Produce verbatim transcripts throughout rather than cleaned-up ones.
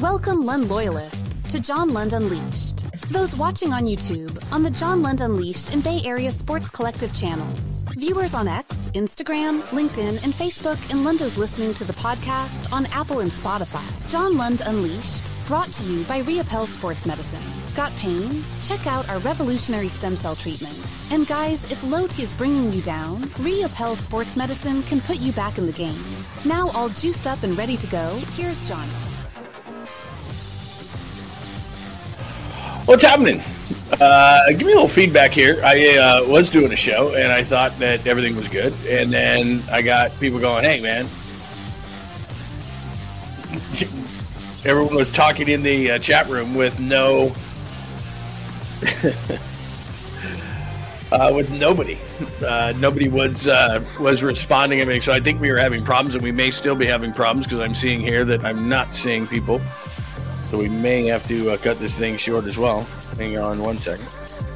Welcome Lund loyalists to John Lund Unleashed. Those watching on YouTube, on the John Lund Unleashed and Bay Area Sports Collective channels. Viewers on X, Instagram, LinkedIn, and Facebook, and Lundos listening to the podcast on Apple and Spotify. John Lund Unleashed, brought to you by Reapel Sports Medicine. Got pain? Check out our revolutionary stem cell treatments. And guys, if low T is bringing you down, Reapel Sports Medicine can put you back in the game. Now all juiced up and ready to go, here's John. What's happening? Uh, give me a little feedback here. I uh, was doing a show, and I thought that everything was good. And then I got people going, hey, man. Everyone was talking in the uh, chat room with no... uh, with nobody. Uh, nobody was uh, was responding. I mean, so I think we were having problems, and we may still be having problems because I'm seeing here that I'm not seeing people. So we may have to uh, cut this thing short as well. Hang on one second.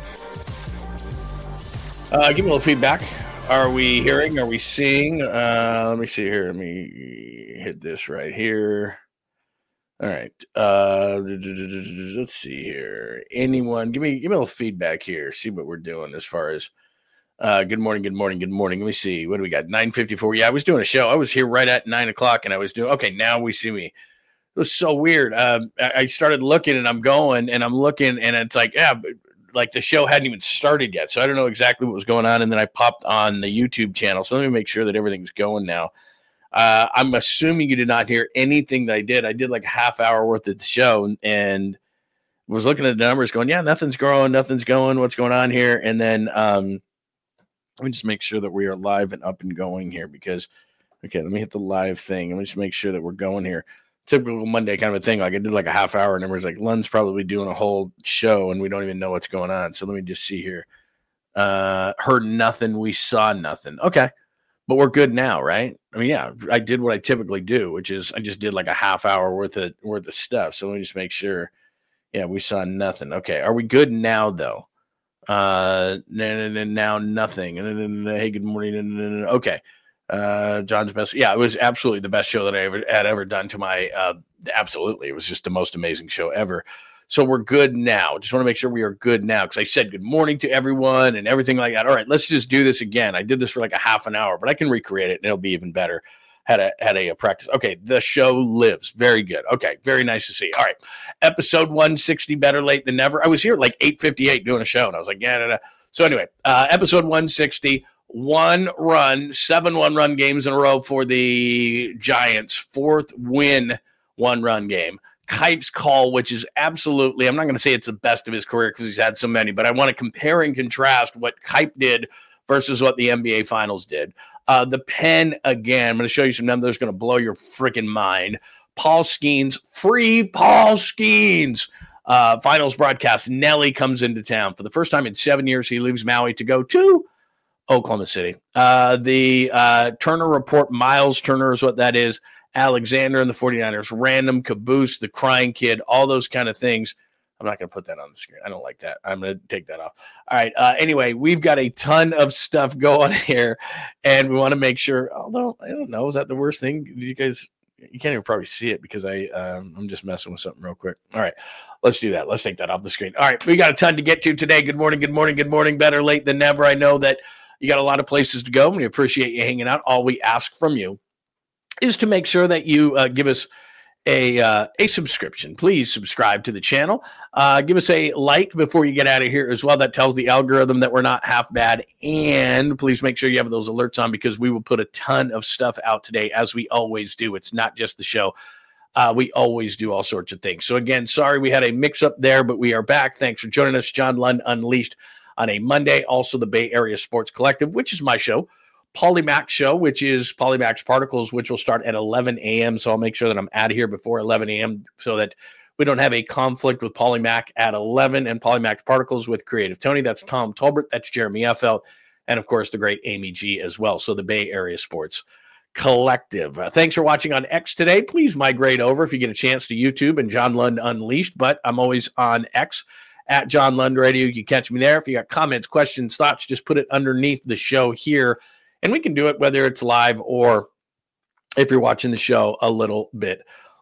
Uh, give me a little feedback. Are we hearing? Are we seeing? Uh, let me see here. Let me hit this right here. All right. Uh, let's see here. Anyone? Give me give me a little feedback here. See what we're doing as far as. Uh, good morning. Good morning. Good morning. Let me see. What do we got? nine fifty-four. Yeah, I was doing a show. I was here right at nine o'clock, and I was doing. Okay, now we see me. It was so weird. Um, I started looking and I'm going and I'm looking and it's like, yeah, but like the show hadn't even started yet. So I don't know exactly what was going on. And then I popped on the YouTube channel. So let me make sure that everything's going now. Uh, I'm assuming you did not hear anything that I did. I did like a half hour worth of the show and was looking at the numbers going, yeah, nothing's growing. Nothing's going. What's going on here? And then um, let me just make sure that we are live and up and going here because, okay, let me hit the live thing. Let me just make sure that we're going here. Typical Monday kind of a thing. Like I did like a half hour and everyone's like, Lund's probably doing a whole show and we don't even know what's going on. So let me just see here. Uh, heard nothing. We saw nothing. Okay. But we're good now, right? I mean, yeah, I did what I typically do, which is I just did like a half hour worth of worth of stuff. So let me just make sure. Yeah, we saw nothing. Okay. Are we good now though? Uh, and now nothing. And hey, good morning. Okay. Uh, John's best. Yeah, it was absolutely the best show that I ever had ever done to my, uh, absolutely. It was just the most amazing show ever. So we're good now. Just want to make sure we are good now. Cause I said good morning to everyone and everything like that. All right, let's just do this again. I did this for like a half an hour, but I can recreate it and it'll be even better. Had a, had a, a practice. Okay. The show lives. Very good. Okay. Very nice to see. All right. Episode one sixty, better late than never. I was here at like eight fifty-eight doing a show and I was like, yeah, no, no. So anyway, uh, episode one sixty, One run, seven one-run games in a row for the Giants. Fourth win, one-run game. Kipe's call, which is absolutely, I'm not going to say it's the best of his career because he's had so many, but I want to compare and contrast what Kipe did versus what the N B A Finals did. Uh, the pen, again, I'm going to show you some numbers that's going to blow your freaking mind. Paul Skeens, free Paul Skeens. Uh, finals broadcast, Nelly comes into town. For the first time in seven years, he leaves Maui to go to Oklahoma City. Uh, the uh, Turner Report, Miles Turner is what that is. Alexander and the 49ers, random caboose, the crying kid, all those kind of things. I'm not going to put that on the screen. I don't like that. I'm going to take that off. All right. Uh, anyway, we've got a ton of stuff going here, and we want to make sure, although, I don't know, is that the worst thing? Did you guys, you can't even probably see it because I, um, I'm just messing with something real quick. All right. Let's do that. Let's take that off the screen. All right. We got a ton to get to today. Good morning. Good morning. Good morning. Better late than never. I know that you got a lot of places to go, and we appreciate you hanging out. All we ask from you is to make sure that you uh, give us a uh, a subscription. Please subscribe to the channel. Uh, give us a like before you get out of here as well. That tells the algorithm that we're not half bad. And please make sure you have those alerts on because we will put a ton of stuff out today, as we always do. It's not just the show. Uh, we always do all sorts of things. So again, sorry we had a mix-up there, but we are back. Thanks for joining us. John Lund Unleashed on a Monday. Also the Bay Area Sports Collective, which is my show. Polymac show, which is Polymax Particles, which will start at eleven a.m. So I'll make sure that I'm out of here before eleven a.m. so that we don't have a conflict with Polymac at eleven and Polymax Particles with Creative Tony. That's Tom Tolbert. That's Jeremy Effel. And, of course, the great Amy G as well. So the Bay Area Sports Collective. Uh, thanks for watching on X today. Please migrate over if you get a chance to YouTube and John Lund Unleashed. But I'm always on X at John Lund Radio. You can catch me there. If you got comments, questions, thoughts, just put it underneath the show here. And we can do it whether it's live or if you're watching the show a little bit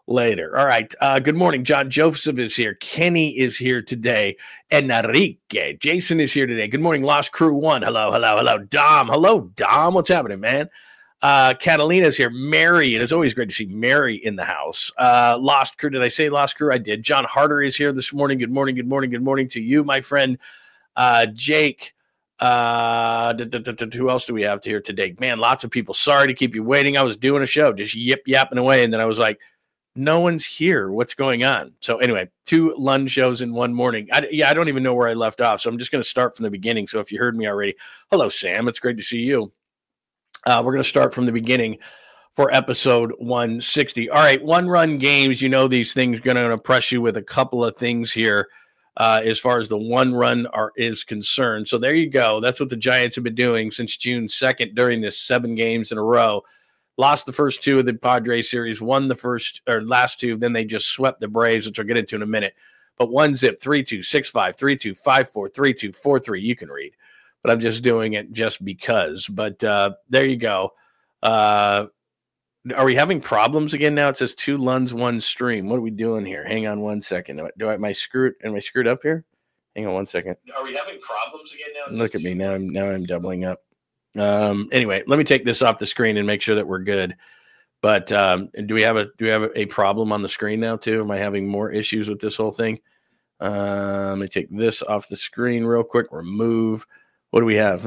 later. All right. Uh, good morning. John Joseph is here. Kenny is here today. Enrique. Jason is here today. Good morning, Lost Crew One. Hello, hello, hello. Dom. Hello, Dom. What's happening, man? Uh, Catalina's here. Mary. It is always great to see Mary in the house. Uh, Lost Crew. Did I say Lost Crew? I did. John Harder is here this morning. Good morning. Good morning. Good morning to you, my friend. Uh, Jake. Uh, who else do we have here today? Man, lots of people. Sorry to keep you waiting. I was doing a show, just yip yapping away, and then I was like, no one's here. What's going on? So anyway, two Lund shows in one morning. I, yeah, I don't even know where I left off, so I'm just going to start from the beginning. So if you heard me already, hello, Sam. It's great to see you. Uh, we're going to start from the beginning for episode one sixty. All right, one-run games. You know these things are going to impress you with a couple of things here. Uh, as far as the one run are, is concerned. So there you go. That's what the Giants have been doing since June second during this seven games in a row. Lost the first two of the Padres series, won the first or last two, then they just swept the Braves, which I'll get into in a minute. But one zip, three two, six five, three two, five four, three two, four three. You can read, but I'm just doing it just because. But uh, there you go. Uh, Are we having problems again now? It says two Lunds, one stream. What are we doing here? Hang on one second. Do I am I screwed? Am I screwed up here? Hang on one second. Are we having problems again now? Look at me now. I'm now I'm doubling up. Um. Anyway, let me take this off the screen and make sure that we're good. But um, do we have a do we have a problem on the screen now too? Am I having more issues with this whole thing? Uh, let me take this off the screen real quick. Remove. What do we have?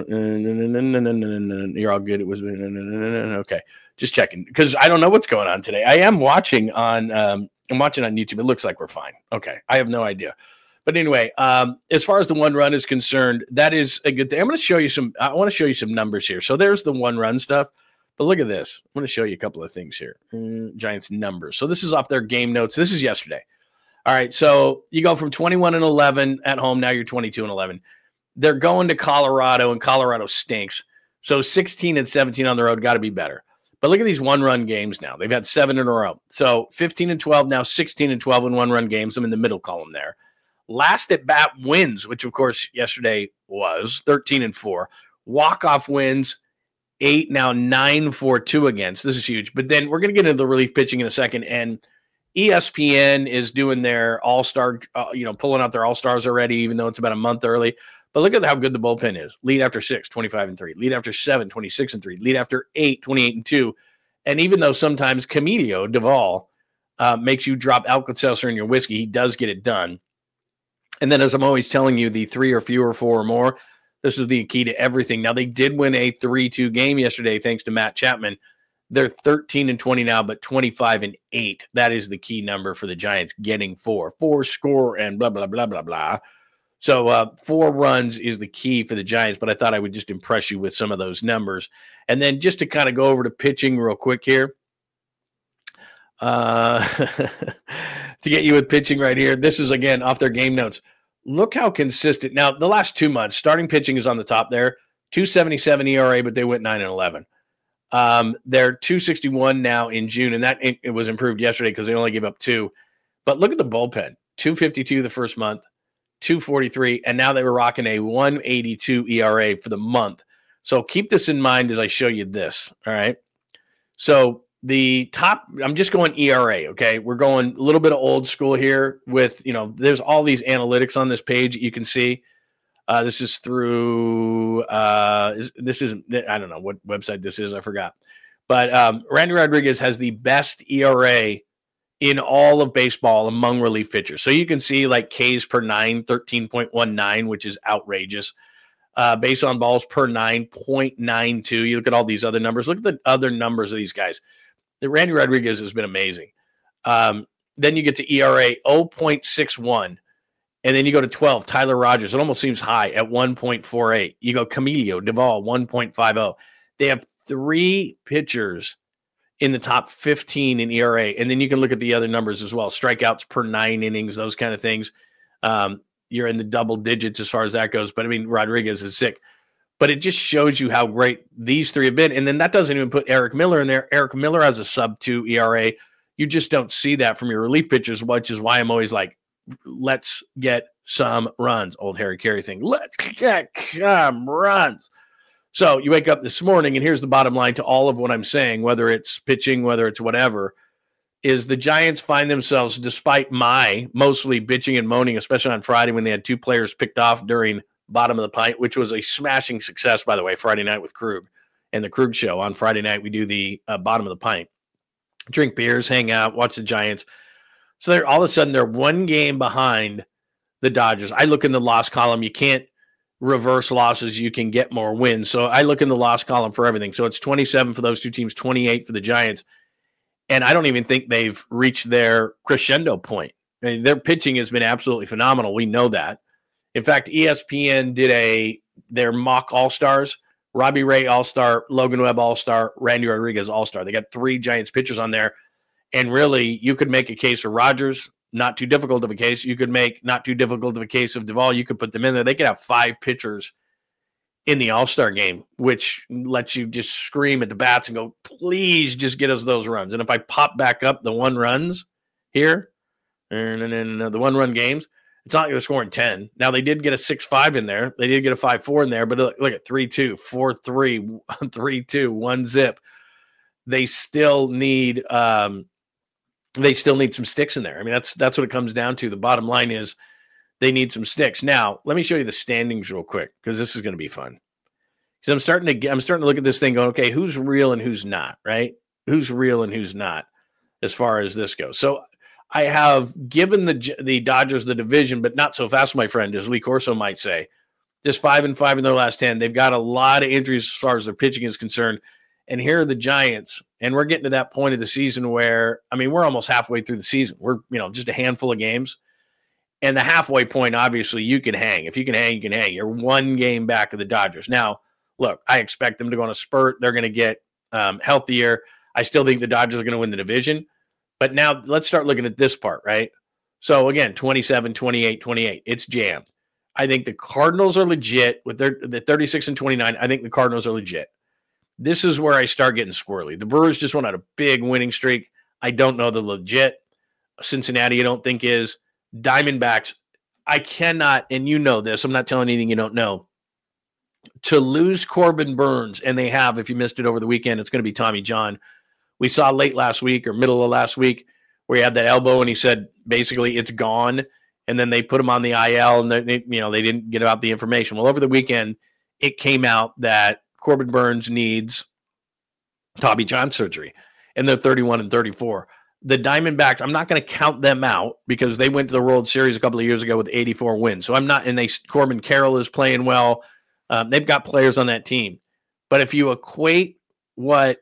You're all good. It was okay. Just checking because I don't know what's going on today. I am watching on um, I'm watching on YouTube. It looks like we're fine. Okay, I have no idea. But anyway, um, as far as the one run is concerned, that is a good thing. I'm going to show you some. I want to show you some numbers here. So there's the one run stuff. But look at this. I'm going to show you a couple of things here. Mm, Giants numbers. So this is off their game notes. This is yesterday. All right. So you go from twenty-one and eleven at home. Now you're twenty-two and eleven. They're going to Colorado, and Colorado stinks. So sixteen and seventeen on the road, got to be better. But look at these one-run games now. They've had seven in a row. So fifteen and twelve, now sixteen and twelve in one-run games. I'm in the middle column there. Last at-bat wins, which, of course, yesterday was thirteen and four. Walk-off wins, eight, now nine for two against. This is huge. But then we're going to get into the relief pitching in a second. And E S P N is doing their all-star, uh, you know, pulling out their all-stars already, even though it's about a month early. But look at how good the bullpen is. Lead after six, twenty-five and three. Lead after seven, twenty-six and three. Lead after eight, twenty-eight and two. And even though sometimes Camilo Duvall uh, makes you drop Alka-Seltzer in your whiskey, he does get it done. And then, as I'm always telling you, the three or fewer, four or more, this is the key to everything. Now, they did win a three two game yesterday thanks to Matt Chapman. They're thirteen and twenty now, but twenty-five and eight. That is the key number for the Giants, getting four. Four score and blah, blah, blah, blah, blah. So uh, four runs is the key for the Giants, but I thought I would just impress you with some of those numbers. And then just to kind of go over to pitching real quick here, uh, to get you with pitching right here, this is, again, off their game notes. Look how consistent. Now, the last two months, starting pitching is on the top there, two seventy-seven E R A, but they went nine and eleven. Um, they're two sixty-one now in June, and that it, it was improved yesterday because they only gave up two. But look at the bullpen, two fifty-two the first month. two forty-three, and now they were rocking a one eighty-two E R A for the month. So keep this in mind as I show you this, all right? So the top, I'm just going E R A, okay? We're going a little bit of old school here with, you know, there's all these analytics on this page you can see. Uh, this is through, uh, this is, I don't know what website this is, I forgot. But um, Randy Rodriguez has the best E R A in all of baseball among relief pitchers. So you can see like Ks per nine, thirteen point one nine, which is outrageous. Uh, base on balls per nine, zero point nine two. You look at all these other numbers. Look at the other numbers of these guys. The Randy Rodriguez has been amazing. Um, then you get to E R A zero point six one. And then you go to twelve, Tyler Rogers. It almost seems high at one point four eight. You go Camilo Duvall, one point five oh. They have three pitchers in the top fifteen in E R A. And then you can look at the other numbers as well. Strikeouts per nine innings, those kind of things. Um, you're in the double digits as far as that goes. But, I mean, Rodriguez is sick. But it just shows you how great these three have been. And then that doesn't even put Eric Miller in there. Eric Miller has a sub two E R A. You just don't see that from your relief pitchers, which is why I'm always like, let's get some runs. Old Harry Carey thing. Let's get some runs. So you wake up this morning, and here's the bottom line to all of what I'm saying, whether it's pitching, whether it's whatever. is the Giants find themselves, despite my mostly bitching and moaning, especially on Friday when they had two players picked off during bottom of the pint, which was a smashing success, by the way, Friday night with Krug and the Krug show. On Friday night, we do the uh, bottom of the pint. Drink beers, hang out, watch the Giants. So they're all of a sudden they're one game behind the Dodgers. I look in the loss column. You can't reverse losses. You can get more wins. So I look in the loss column for everything. So it's twenty-seven for those two teams, twenty-eight for the Giants. And I don't even think they've reached their crescendo point. I mean, their pitching has been absolutely phenomenal. We know that. In fact, E S P N did a their mock All-Stars. Robbie Ray All-Star, Logan Webb All-Star, Randy Rodriguez All-Star. They got three Giants pitchers on there. And really, you could make a case for Rogers, not too difficult of a case. You could make not too difficult of a case of Duvall. You could put them in there. They could have five pitchers in the All-Star game, which lets you just scream at the bats and go, please just get us those runs. And if I pop back up the one runs here, and then the one-run games, it's not like they're scoring ten. Now, they did get a six five in there. They did get a five four in there, but look, look at three two, four three, three two, one zip. They still need um, they still need some sticks in there. I mean, that's that's what it comes down to. The bottom line is they need some sticks. Now, let me show you the standings real quick because this is going to be fun. So I'm starting to get, I'm starting to look at this thing going, okay, who's real and who's not, right? Who's real and who's not as far as this goes. So I have given the the Dodgers the division, but not so fast, my friend, as Lee Corso might say. Just five and five in their last ten. They've got a lot of injuries as far as their pitching is concerned. And here are the Giants, and we're getting to that point of the season where, I mean, we're almost halfway through the season. We're, you know, just a handful of games. And the halfway point, obviously, you can hang. If you can hang, you can hang. You're one game back of the Dodgers. Now, look, I expect them to go on a spurt. They're going to get um, healthier. I still think the Dodgers are going to win the division. But now let's start looking at this part, right? So, again, twenty-seven, twenty-eight, twenty-eight. It's jammed. I think the Cardinals are legit with their the thirty-six and twenty-nine. I think the Cardinals are legit. This is where I start getting squirrely. The Brewers just went on a big winning streak. I don't know the legit. Cincinnati, I don't think is. Diamondbacks, I cannot, and you know this, I'm not telling anything you don't know. To lose Corbin Burnes, and they have, if you missed it over the weekend, it's going to be Tommy John. We saw late last week or middle of last week where he had that elbow and he said, basically, it's gone. And then they put him on the I L and they, you know, they didn't get out the information. Well, over the weekend, it came out that Corbin Burnes needs Tommy John surgery, and they're thirty-one and thirty-four. The Diamondbacks, I'm not going to count them out because they went to the World Series a couple of years ago with eighty-four wins. So I'm not, and they Corbin Carroll is playing well. Um, they've got players on that team. But if you equate what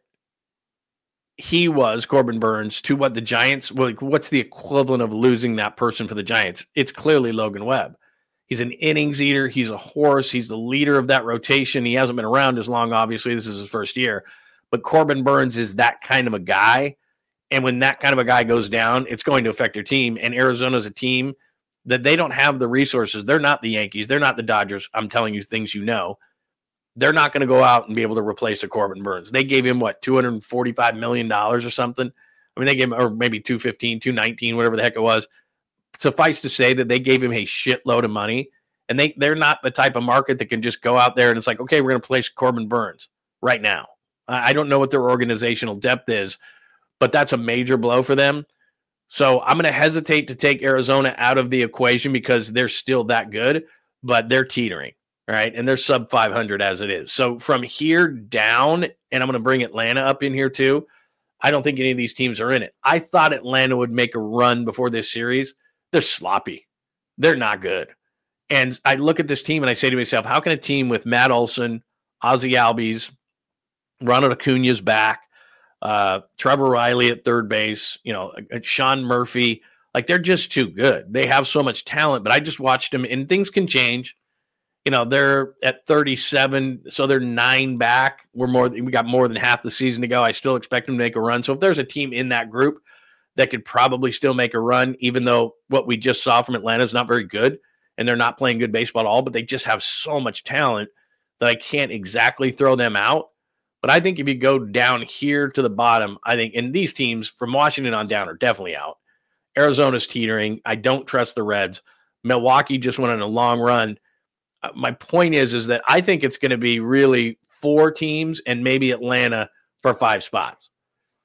he was, Corbin Burnes, to what the Giants, well, like, what's the equivalent of losing that person for the Giants? It's clearly Logan Webb. He's an innings eater. He's a horse. He's the leader of that rotation. He hasn't been around as long, obviously. This is his first year. But Corbin Burnes is that kind of a guy. And when that kind of a guy goes down, it's going to affect your team. And Arizona's a team that they don't have the resources. They're not the Yankees. They're not the Dodgers. I'm telling you things you know. They're not going to go out and be able to replace a Corbin Burnes. They gave him, what, two hundred forty-five million dollars or something? I mean, they gave him, or maybe two fifteen, two nineteen, whatever the heck it was. Suffice to say that they gave him a shitload of money. And they, they're not the type of market that can just go out there and it's like, okay, we're going to place Corbin Burnes right now. I don't know what their organizational depth is, but that's a major blow for them. So I'm going to hesitate to take Arizona out of the equation because they're still that good, but they're teetering, right? And they're sub five hundred as it is. So from here down, and I'm going to bring Atlanta up in here too, I don't think any of these teams are in it. I thought Atlanta would make a run before this series. They're sloppy. They're not good. And I look at this team and I say to myself, how can a team with Matt Olson, Ozzie Albies, Ronald Acuna's back, uh, Trevor Riley at third base, you know, uh, Sean Murphy, like they're just too good. They have so much talent, but I just watched them and things can change. You know, they're at thirty-seven, so they're nine back. We're more, we got more than half the season to go. I still expect them to make a run. So if there's a team in that group that could probably still make a run, even though what we just saw from Atlanta is not very good and they're not playing good baseball at all, but they just have so much talent that I can't exactly throw them out. But I think if you go down here to the bottom, I think, and these teams from Washington on down are definitely out. Arizona's teetering. I don't trust the Reds. Milwaukee just went on a long run. Uh, my point is, is that I think it's going to be really four teams and maybe Atlanta for five spots.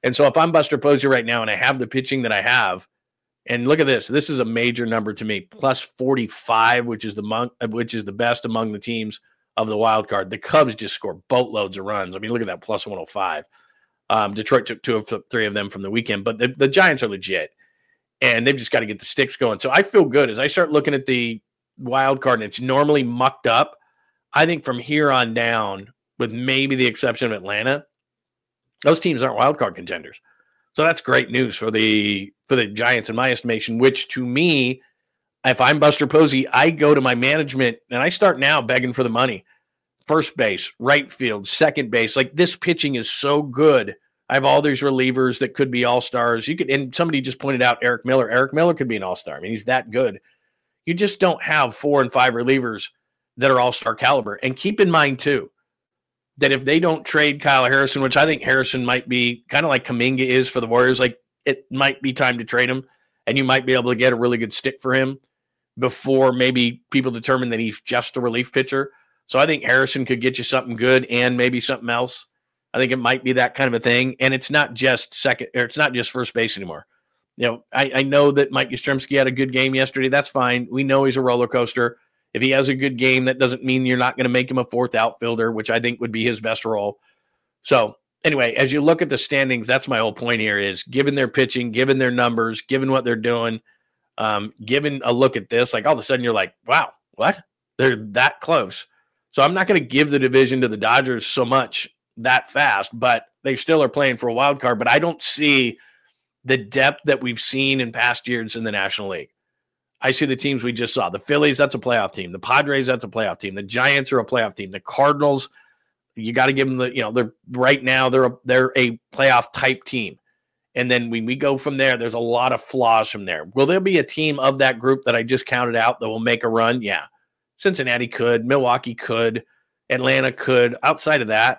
And so if I'm Buster Posey right now and I have the pitching that I have, and look at this, this is a major number to me, plus forty-five, which is the mon- which is the best among the teams of the wild card. The Cubs just score boatloads of runs. I mean, look at that, plus one oh five. Um, Detroit took two of three of them from the weekend, but the, the Giants are legit, and they've just got to get the sticks going. So I feel good as I start looking at the wild card, and it's normally mucked up. I think from here on down, with maybe the exception of Atlanta, those teams aren't wild card contenders. So that's great news for the for the Giants in my estimation, which to me, if I'm Buster Posey, I go to my management and I start now begging for the money. First base, right field, second base. Like, this pitching is so good. I have all these relievers that could be all-stars. You could, and somebody just pointed out Eric Miller. Eric Miller could be an all-star. I mean, he's that good. You just don't have four and five relievers that are all-star caliber. And keep in mind, too, that if they don't trade Kyle Harrison, which I think Harrison might be kind of like Kuminga is for the Warriors, like, it might be time to trade him, and you might be able to get a really good stick for him before maybe people determine that he's just a relief pitcher. So I think Harrison could get you something good and maybe something else. I think it might be that kind of a thing. And it's not just second, or it's not just first base anymore. You know, I, I know that Mike Yastrzemski had a good game yesterday. That's fine. We know he's a roller coaster. If he has a good game, that doesn't mean you're not going to make him a fourth outfielder, which I think would be his best role. So anyway, as you look at the standings, that's my whole point here is given their pitching, given their numbers, given what they're doing, um, given a look at this, like all of a sudden you're like, wow, what? They're that close. So I'm not going to give the division to the Dodgers so much that fast, but they still are playing for a wild card. But I don't see the depth that we've seen in past years in the National League. I see the teams we just saw. The Phillies, that's a playoff team. The Padres, that's a playoff team. The Giants are a playoff team. The Cardinals, you got to give them the, you know, they're right now they're a, they're a playoff type team. And then when we go from there, there's a lot of flaws from there. Will there be a team of that group that I just counted out that will make a run? Yeah. Cincinnati could, Milwaukee could, Atlanta could. Outside of that,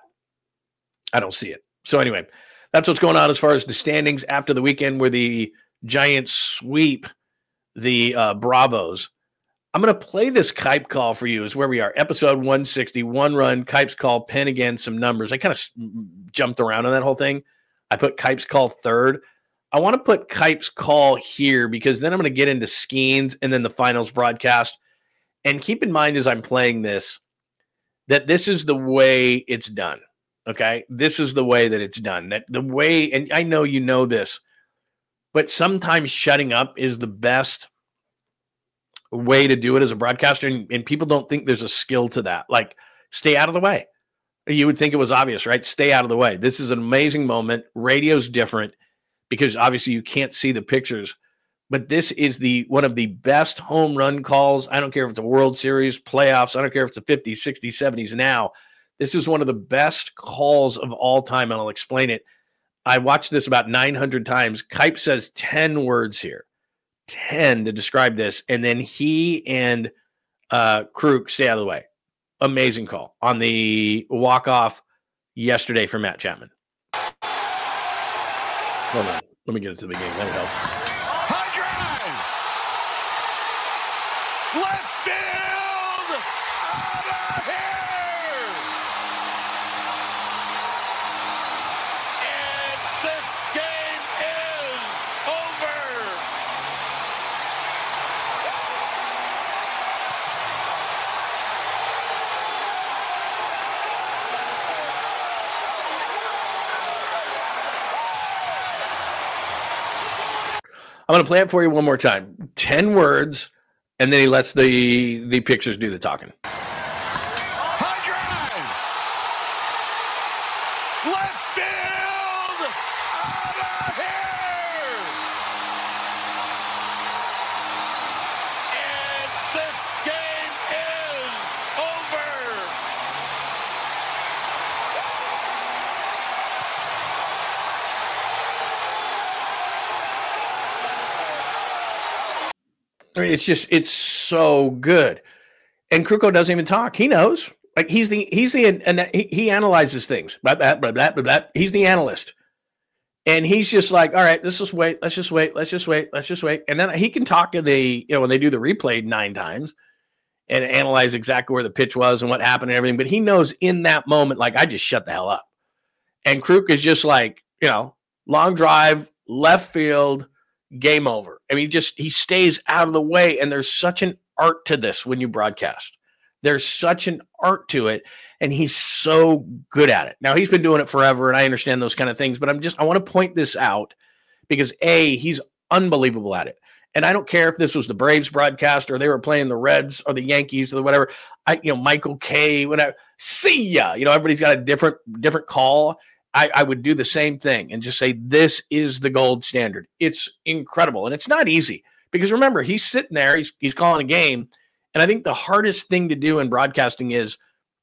I don't see it. So anyway, that's what's going on as far as the standings after the weekend where the Giants sweep the uh, Bravos. I'm going to play this Kipe call for you is where we are. Episode one sixty, one run, Kipe's call, pen again, some numbers. I kind of jumped around on that whole thing. I put Kipe's call third. I want to put Kipe's call here because then I'm going to get into Skeens and then the finals broadcast. And keep in mind as I'm playing this, that this is the way it's done, okay? This is the way that it's done. That the way, and I know you know this, but sometimes shutting up is the best way to do it as a broadcaster, and, and people don't think there's a skill to that. Like, stay out of the way. You would think it was obvious, right? Stay out of the way. This is an amazing moment. Radio's different because obviously you can't see the pictures. But this is the one of the best home run calls. I don't care if it's a World Series, playoffs. I don't care if it's the fifties, sixties, seventies now. This is one of the best calls of all time, and I'll explain it. I watched this about nine hundred times. Kipe says ten words here, ten to describe this, and then he and uh, Kruk stay out of the way. Amazing call on the walk-off yesterday for Matt Chapman. Hold on. Let me get into the beginning. That would help. Left field! Out of here! And this game is over! I'm going to play it for you one more time. Ten words. And then he lets the the pictures do the talking. High drive! Left field! Out of here! And this game is over! I mean, it's just, it's so good. And Kruko doesn't even talk. He knows. Like, he's the, he's the, and he, he analyzes things. Blah, blah, blah, blah, blah, blah. He's the analyst. And he's just like, all right, let's just wait. Let's just wait. Let's just wait. Let's just wait. And then he can talk in the, you know, when they do the replay nine times and analyze exactly where the pitch was and what happened and everything. But he knows in that moment, like, I just shut the hell up. And Kruk is just like, you know, long drive, left field, game over. I mean, just he stays out of the way, and there's such an art to this when you broadcast. There's such an art to it, and he's so good at it. Now, he's been doing it forever, and I understand those kind of things, but I'm just I want to point this out because, A, he's unbelievable at it. And I don't care if this was the Braves broadcast or they were playing the Reds or the Yankees or whatever. I, you know, Michael Kay, whatever. See ya. You know, everybody's got a different different call. I, I would do the same thing and just say, this is the gold standard. It's incredible. And it's not easy because remember, he's sitting there, he's he's calling a game. And I think the hardest thing to do in broadcasting is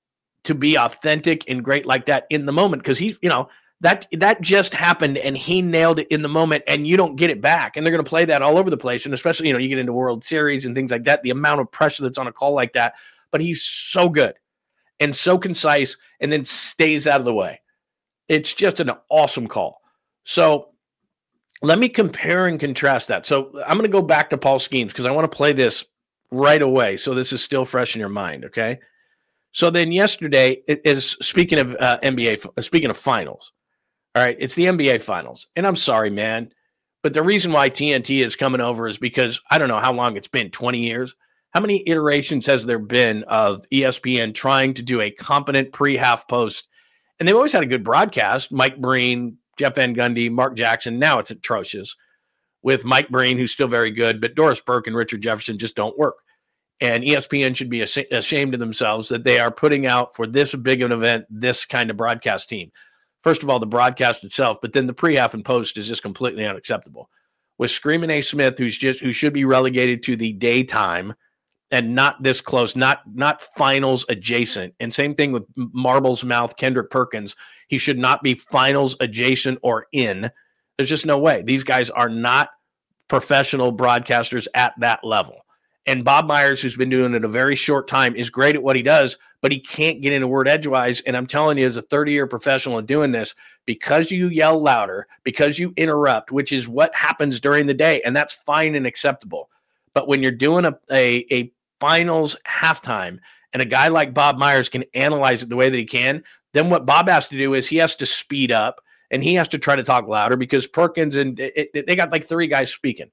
to be authentic and great like that in the moment. Because he's, you know, that that just happened and he nailed it in the moment and you don't get it back. And they're going to play that all over the place. And especially, you know, you get into World Series and things like that, the amount of pressure that's on a call like that. But he's so good and so concise and then stays out of the way. It's just an awesome call. So let me compare and contrast that. So I'm going to go back to Paul Skeens because I want to play this right away. So this is still fresh in your mind. Okay. So then yesterday it is speaking of uh, N B A, speaking of finals. All right. It's the N B A finals. And I'm sorry, man, but the reason why T N T is coming over is because I don't know how long it's been, twenty years. How many iterations has there been of E S P N trying to do a competent pre-half post? And they've always had a good broadcast. Mike Breen, Jeff Van Gundy, Mark Jackson. Now it's atrocious with Mike Breen, who's still very good, but Doris Burke and Richard Jefferson just don't work. And E S P N should be ashamed of themselves that they are putting out for this big of an event, this kind of broadcast team. First of all, the broadcast itself, but then the pre-half and post is just completely unacceptable. With Screamin' A. Smith, who's just who should be relegated to the daytime and not this close, not not finals adjacent. And same thing with Marble's Mouth, Kendrick Perkins. He should not be finals adjacent or in. There's just no way. These guys are not professional broadcasters at that level. And Bob Myers, who's been doing it a very short time, is great at what he does, but he can't get into word edgewise. And I'm telling you, as a thirty-year professional in doing this, because you yell louder, because you interrupt, which is what happens during the day, and that's fine and acceptable. But when you're doing a, a, a finals halftime and a guy like Bob Myers can analyze it the way that he can, then what Bob has to do is he has to speed up and he has to try to talk louder because Perkins and it, it, they got like three guys speaking.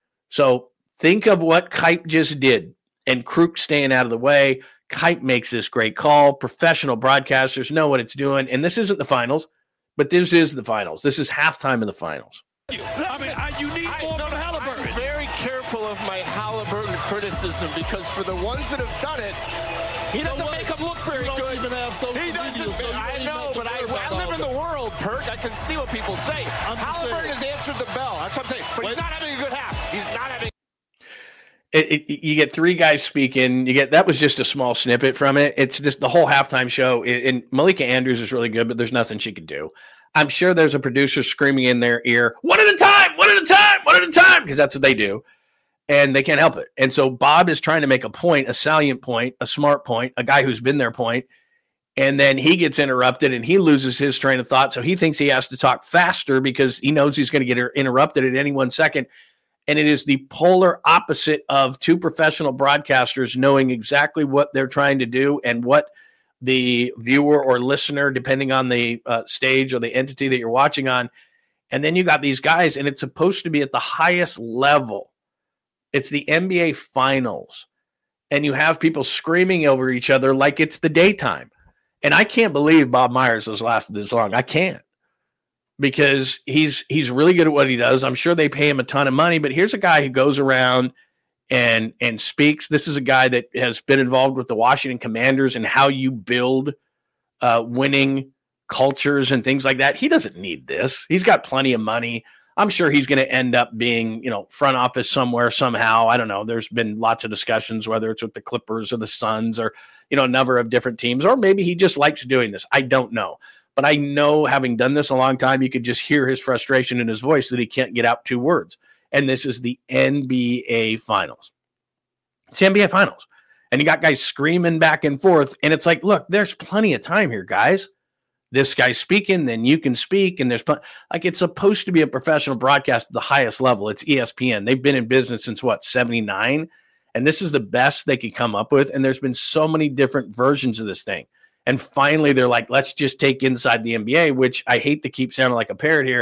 So think of what Kipe just did and Kruk staying out of the way. Kipe makes this great call. Professional broadcasters know what it's doing. And this isn't the finals, but this is the finals. This is halftime of the finals. I mean, I, you need more from Halliburton. I'm very careful of my Halliburton criticism because for the ones that have done it, He doesn't so make him look very good. Even have he doesn't. So I know, but I, I live in the world, Perk. I can see what people say. Halliburton has answered the bell. That's what I'm saying. But what? He's not having a good half. He's not having. It, it, you get three guys speaking. You get that was just a small snippet from it. It's just the whole halftime show. And Malika Andrews is really good, but there's nothing she could do. I'm sure there's a producer screaming in their ear, one at a time, one at a time, one at a time, because that's what they do. And they can't help it. And so Bob is trying to make a point, a salient point, a smart point, a guy who's been their point. And then he gets interrupted and he loses his train of thought. So he thinks he has to talk faster because he knows he's going to get interrupted at any one second. And it is the polar opposite of two professional broadcasters knowing exactly what they're trying to do and what the viewer or listener, depending on the uh, stage or the entity that you're watching on. And then you got these guys, and it's supposed to be at the highest level. It's the N B A finals. And you have people screaming over each other like it's the daytime. And I can't believe Bob Myers has lasted this long. I can't. Because he's he's really good at what he does. I'm sure they pay him a ton of money, but here's a guy who goes around and and speaks. This is a guy that has been involved with the Washington Commanders and how you build uh, winning cultures and things like that. He doesn't need this. He's got plenty of money. I'm sure he's going to end up being, you know, front office somewhere somehow. I don't know. There's been lots of discussions, whether it's with the Clippers or the Suns or, you know, a number of different teams, or maybe he just likes doing this. I don't know. But I know, having done this a long time, you could just hear his frustration in his voice that he can't get out two words. And this is the N B A Finals. It's the N B A Finals. And you got guys screaming back and forth. And it's like, look, there's plenty of time here, guys. This guy's speaking, then you can speak. And there's pl- like it's supposed to be a professional broadcast at the highest level. It's E S P N. They've been in business since, what, seventy-nine? And this is the best they could come up with. And there's been so many different versions of this thing. And finally, they're like, let's just take inside the N B A, which I hate to keep sounding like a parrot here,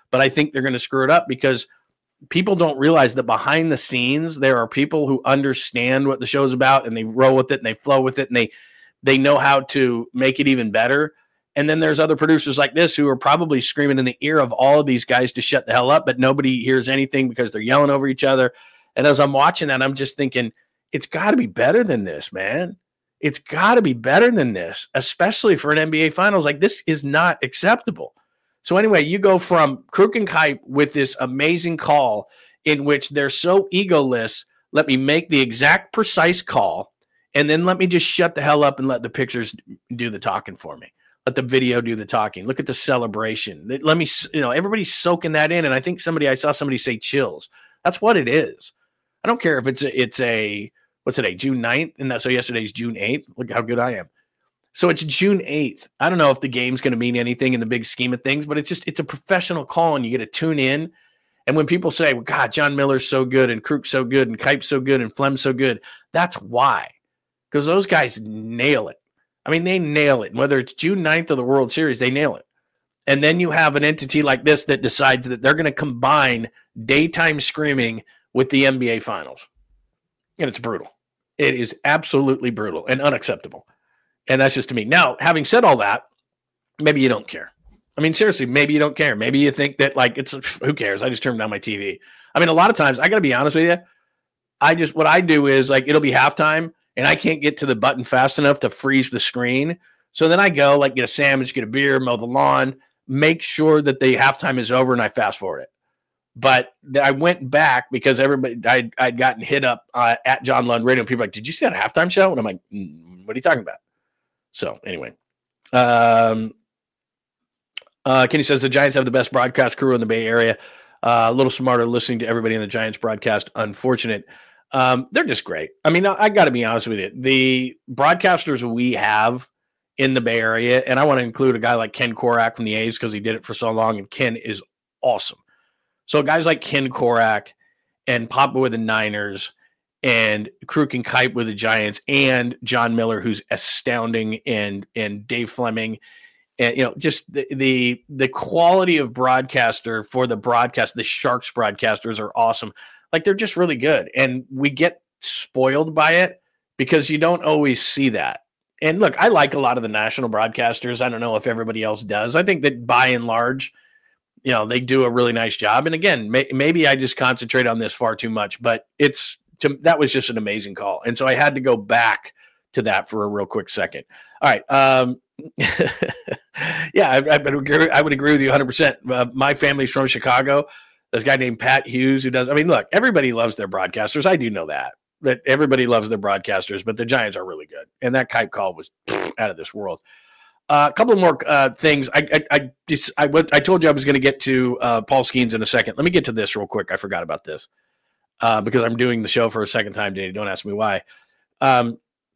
but I think they're going to screw it up because people don't realize that behind the scenes, there are people who understand what the show's about and they roll with it and they flow with it and they, they know how to make it even better. And then there's other producers like this who are probably screaming in the ear of all of these guys to shut the hell up, but nobody hears anything because they're yelling over each other. And as I'm watching that, I'm just thinking, it's got to be better than this, man. It's got to be better than this, especially for an N B A Finals. Like, this is not acceptable. So anyway, you go from Kruk and Kipe with this amazing call in which they're so egoless, let me make the exact precise call, and then let me just shut the hell up and let the pictures do the talking for me. Let the video do the talking. Look at the celebration. Let me, you know, everybody's soaking that in. And I think somebody, I saw somebody say chills. That's what it is. I don't care if it's a, it's a, what's today, June ninth? And that, so yesterday's June eighth. Look how good I am. So it's June eighth. I don't know if the game's going to mean anything in the big scheme of things, but it's just, it's a professional call and you get to tune in. And when people say, well, God, John Miller's so good and Kruk's so good and Kipe's so good and Flem's so good, that's why. Because those guys nail it. I mean, they nail it. And whether it's June ninth or the World Series, they nail it. And then you have an entity like this that decides that they're going to combine daytime screaming with the N B A Finals. And it's brutal. It is absolutely brutal and unacceptable. And that's just to me. Now, having said all that, maybe you don't care. I mean, seriously, maybe you don't care. Maybe you think that, like, it's, who cares? I just turned down my T V. I mean, a lot of times, I got to be honest with you. I just, what I do is, like, it'll be halftime. And I can't get to the button fast enough to freeze the screen. So then I go, like, get a sandwich, get a beer, mow the lawn, make sure that the halftime is over, and I fast forward it. But I went back because everybody, I'd, I'd gotten hit up uh, at John Lund Radio. And people were like, did you see that halftime show? And I'm like, mm, what are you talking about? So anyway. Um, uh, Kenny says the Giants have the best broadcast crew in the Bay Area. Uh, a little smarter listening to everybody in the Giants broadcast. Unfortunate. Um, they're just great. I mean, I, I got to be honest with you. The broadcasters we have in the Bay Area, and I want to include a guy like Ken Korak from the A's because he did it for so long, and Ken is awesome. So guys like Ken Korak and Papa with the Niners and Kruk and Kipe with the Giants and John Miller, who's astounding, and and Dave Fleming, and you know, just the the, the quality of broadcaster for the broadcast. The Sharks broadcasters are awesome. Like, they're just really good. And we get spoiled by it because you don't always see that. And look, I like a lot of the national broadcasters. I don't know if everybody else does. I think that by and large, you know, they do a really nice job. And again, may, maybe I just concentrate on this far too much, but it's to, that was just an amazing call. And so I had to go back to that for a real quick second. All right. Um, yeah, I, I, would agree, I would agree with you one hundred percent. Uh, my family's from Chicago. There's a guy named Pat Hughes who does, I mean, look, everybody loves their broadcasters. I do know that, that everybody loves their broadcasters, but the Giants are really good. And that Kipe call was out of this world. Uh, a couple more uh, things. I I I, just, I, I told you I was going to get to uh, Paul Skeens in a second. Let me get to this real quick. I forgot about this uh, because I'm doing the show for a second time today. Don't ask me why. Um,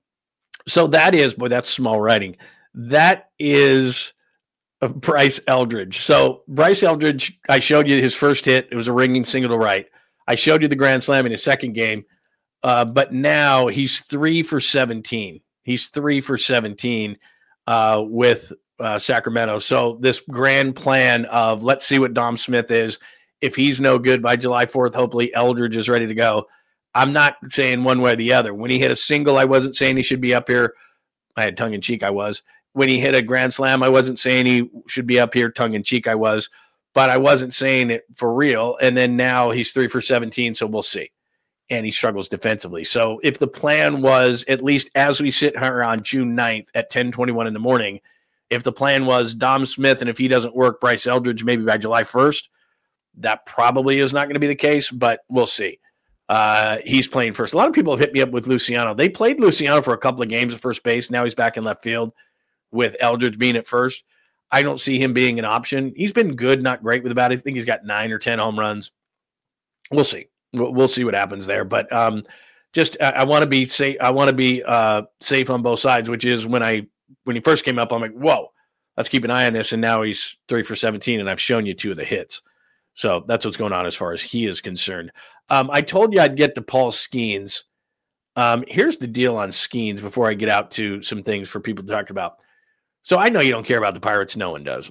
so that is, boy, that's small writing. That is Bryce Eldridge. So Bryce Eldridge, I showed you his first hit. It was a ringing single to right. I showed you the grand slam in his second game, uh, but now he's three for seventeen. He's three for seventeen uh, with uh, Sacramento. So this grand plan of let's see what Dom Smith is. If he's no good by July fourth, hopefully Eldridge is ready to go. I'm not saying one way or the other. When he hit a single, I wasn't saying he should be up here. I had tongue in cheek. I was. When he hit a grand slam, I wasn't saying he should be up here, tongue-in-cheek I was, but I wasn't saying it for real. And then now he's three for seventeen, so we'll see. And he struggles defensively. So if the plan was, at least as we sit here on June ninth at ten twenty-one in the morning, if the plan was Dom Smith, and if he doesn't work, Bryce Eldridge maybe by July first, that probably is not going to be the case, but we'll see. Uh, he's playing first. A lot of people have hit me up with Luciano. They played Luciano for a couple of games at first base. Now he's back in left field with Eldridge being at first. I don't see him being an option. He's been good, not great with about it. I think he's got nine or ten home runs. We'll see. We'll, we'll see what happens there. But um, just I, I want to be safe. I want to be uh, safe on both sides, which is when I when he first came up, I'm like, whoa, let's keep an eye on this. And now he's three for seventeen, and I've shown you two of the hits. So that's what's going on as far as he is concerned. Um, I told you I'd get to Paul Skeens. Um, here's the deal on Skeens before I get out to some things for people to talk about. So I know you don't care about the Pirates. No one does.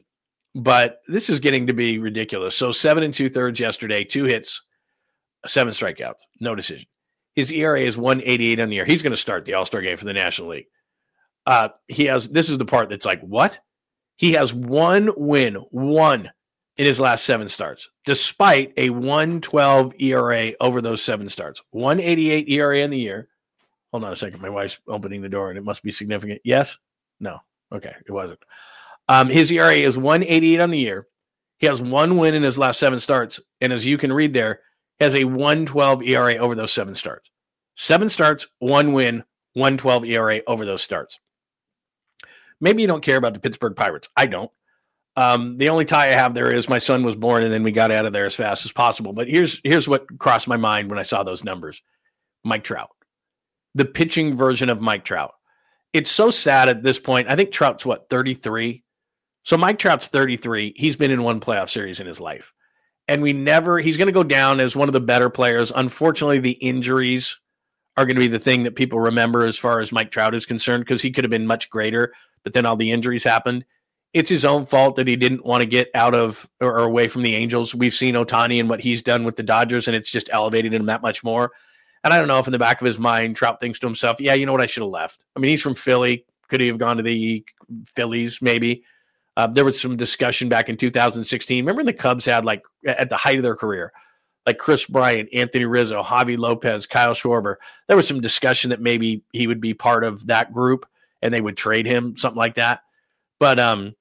but this is getting to be ridiculous. So seven and two thirds yesterday, two hits, seven strikeouts, no decision. His E R A is one eighty-eight on the year. He's going to start the All-Star game for the National League. Uh, he has, this is the part that's like, what? He has one win, one in his last seven starts, despite a one twelve E R A over those seven starts. one eighty-eight E R A in the year. Hold on a second. My wife's opening the door, and it must be significant. Yes? No. Okay, it wasn't. Um, his E R A is one eighty-eight on the year. He has one win in his last seven starts, and as you can read there, has a one twelve E R A over those seven starts. Seven starts, one win, one twelve E R A over those starts. Maybe you don't care about the Pittsburgh Pirates. I don't. Um, the only tie I have there is my son was born, and then we got out of there as fast as possible. But here's here's what crossed my mind when I saw those numbers. Mike Trout. The pitching version of Mike Trout. It's so sad at this point. I think Trout's, what, thirty-three? So Mike Trout's thirty-three. He's been in one playoff series in his life. And we never, he's going to go down as one of the better players. Unfortunately, the injuries are going to be the thing that people remember as far as Mike Trout is concerned, because he could have been much greater, but then all the injuries happened. It's his own fault that he didn't want to get out of or away from the Angels. We've seen Ohtani and what he's done with the Dodgers, and it's just elevated him that much more. And I don't know if in the back of his mind, Trout thinks to himself, yeah, you know what, I should have left. I mean, he's from Philly. Could he have gone to the Phillies, maybe? Uh, there was some discussion back in two thousand sixteen. Remember the Cubs had, like, at the height of their career, like Chris Bryant, Anthony Rizzo, Javi Lopez, Kyle Schwarber. There was some discussion that maybe he would be part of that group and they would trade him, something like that. But um,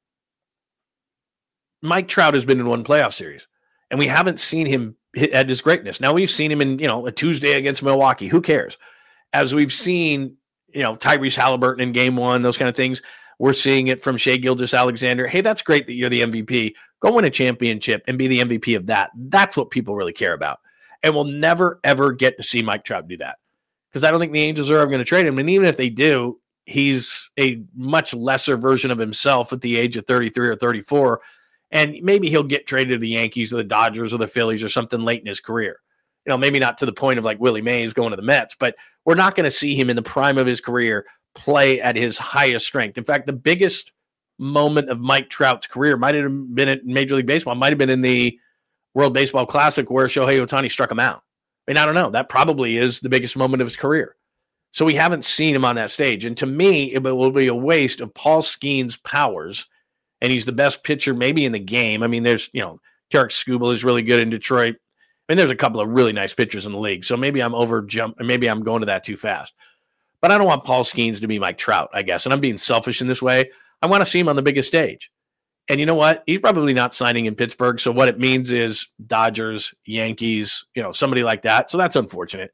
Mike Trout has been in one playoff series, and we haven't seen him hit at his greatness. Now we've seen him in, you know, a Tuesday against Milwaukee. Who cares? As we've seen, you know, Tyrese Halliburton in game one, those kind of things. We're seeing it from Shai Gilgeous-Alexander. Hey, that's great that you're the M V P. Go win a championship and be the M V P of that. That's what people really care about. And we'll never, ever get to see Mike Trout do that, because I don't think the Angels are ever going to trade him. And even if they do, he's a much lesser version of himself at the age of thirty-three or thirty-four. And maybe he'll get traded to the Yankees or the Dodgers or the Phillies or something late in his career. You know, maybe not to the point of like Willie Mays going to the Mets, but we're not going to see him in the prime of his career play at his highest strength. In fact, the biggest moment of Mike Trout's career might have been at Major League Baseball, might have been in the World Baseball Classic where Shohei Ohtani struck him out. I mean, I don't know. That probably is the biggest moment of his career. So we haven't seen him on that stage. And to me, it will be a waste of Paul Skeens' powers. And he's the best pitcher maybe in the game. I mean, there's, you know, Tarek Skubal is really good in Detroit. I mean, there's a couple of really nice pitchers in the league. So maybe I'm over jump, maybe I'm going to that too fast. But I don't want Paul Skeens to be Mike Trout, I guess. And I'm being selfish in this way. I want to see him on the biggest stage. And you know what? He's probably not signing in Pittsburgh. So what it means is Dodgers, Yankees, you know, somebody like that. So that's unfortunate.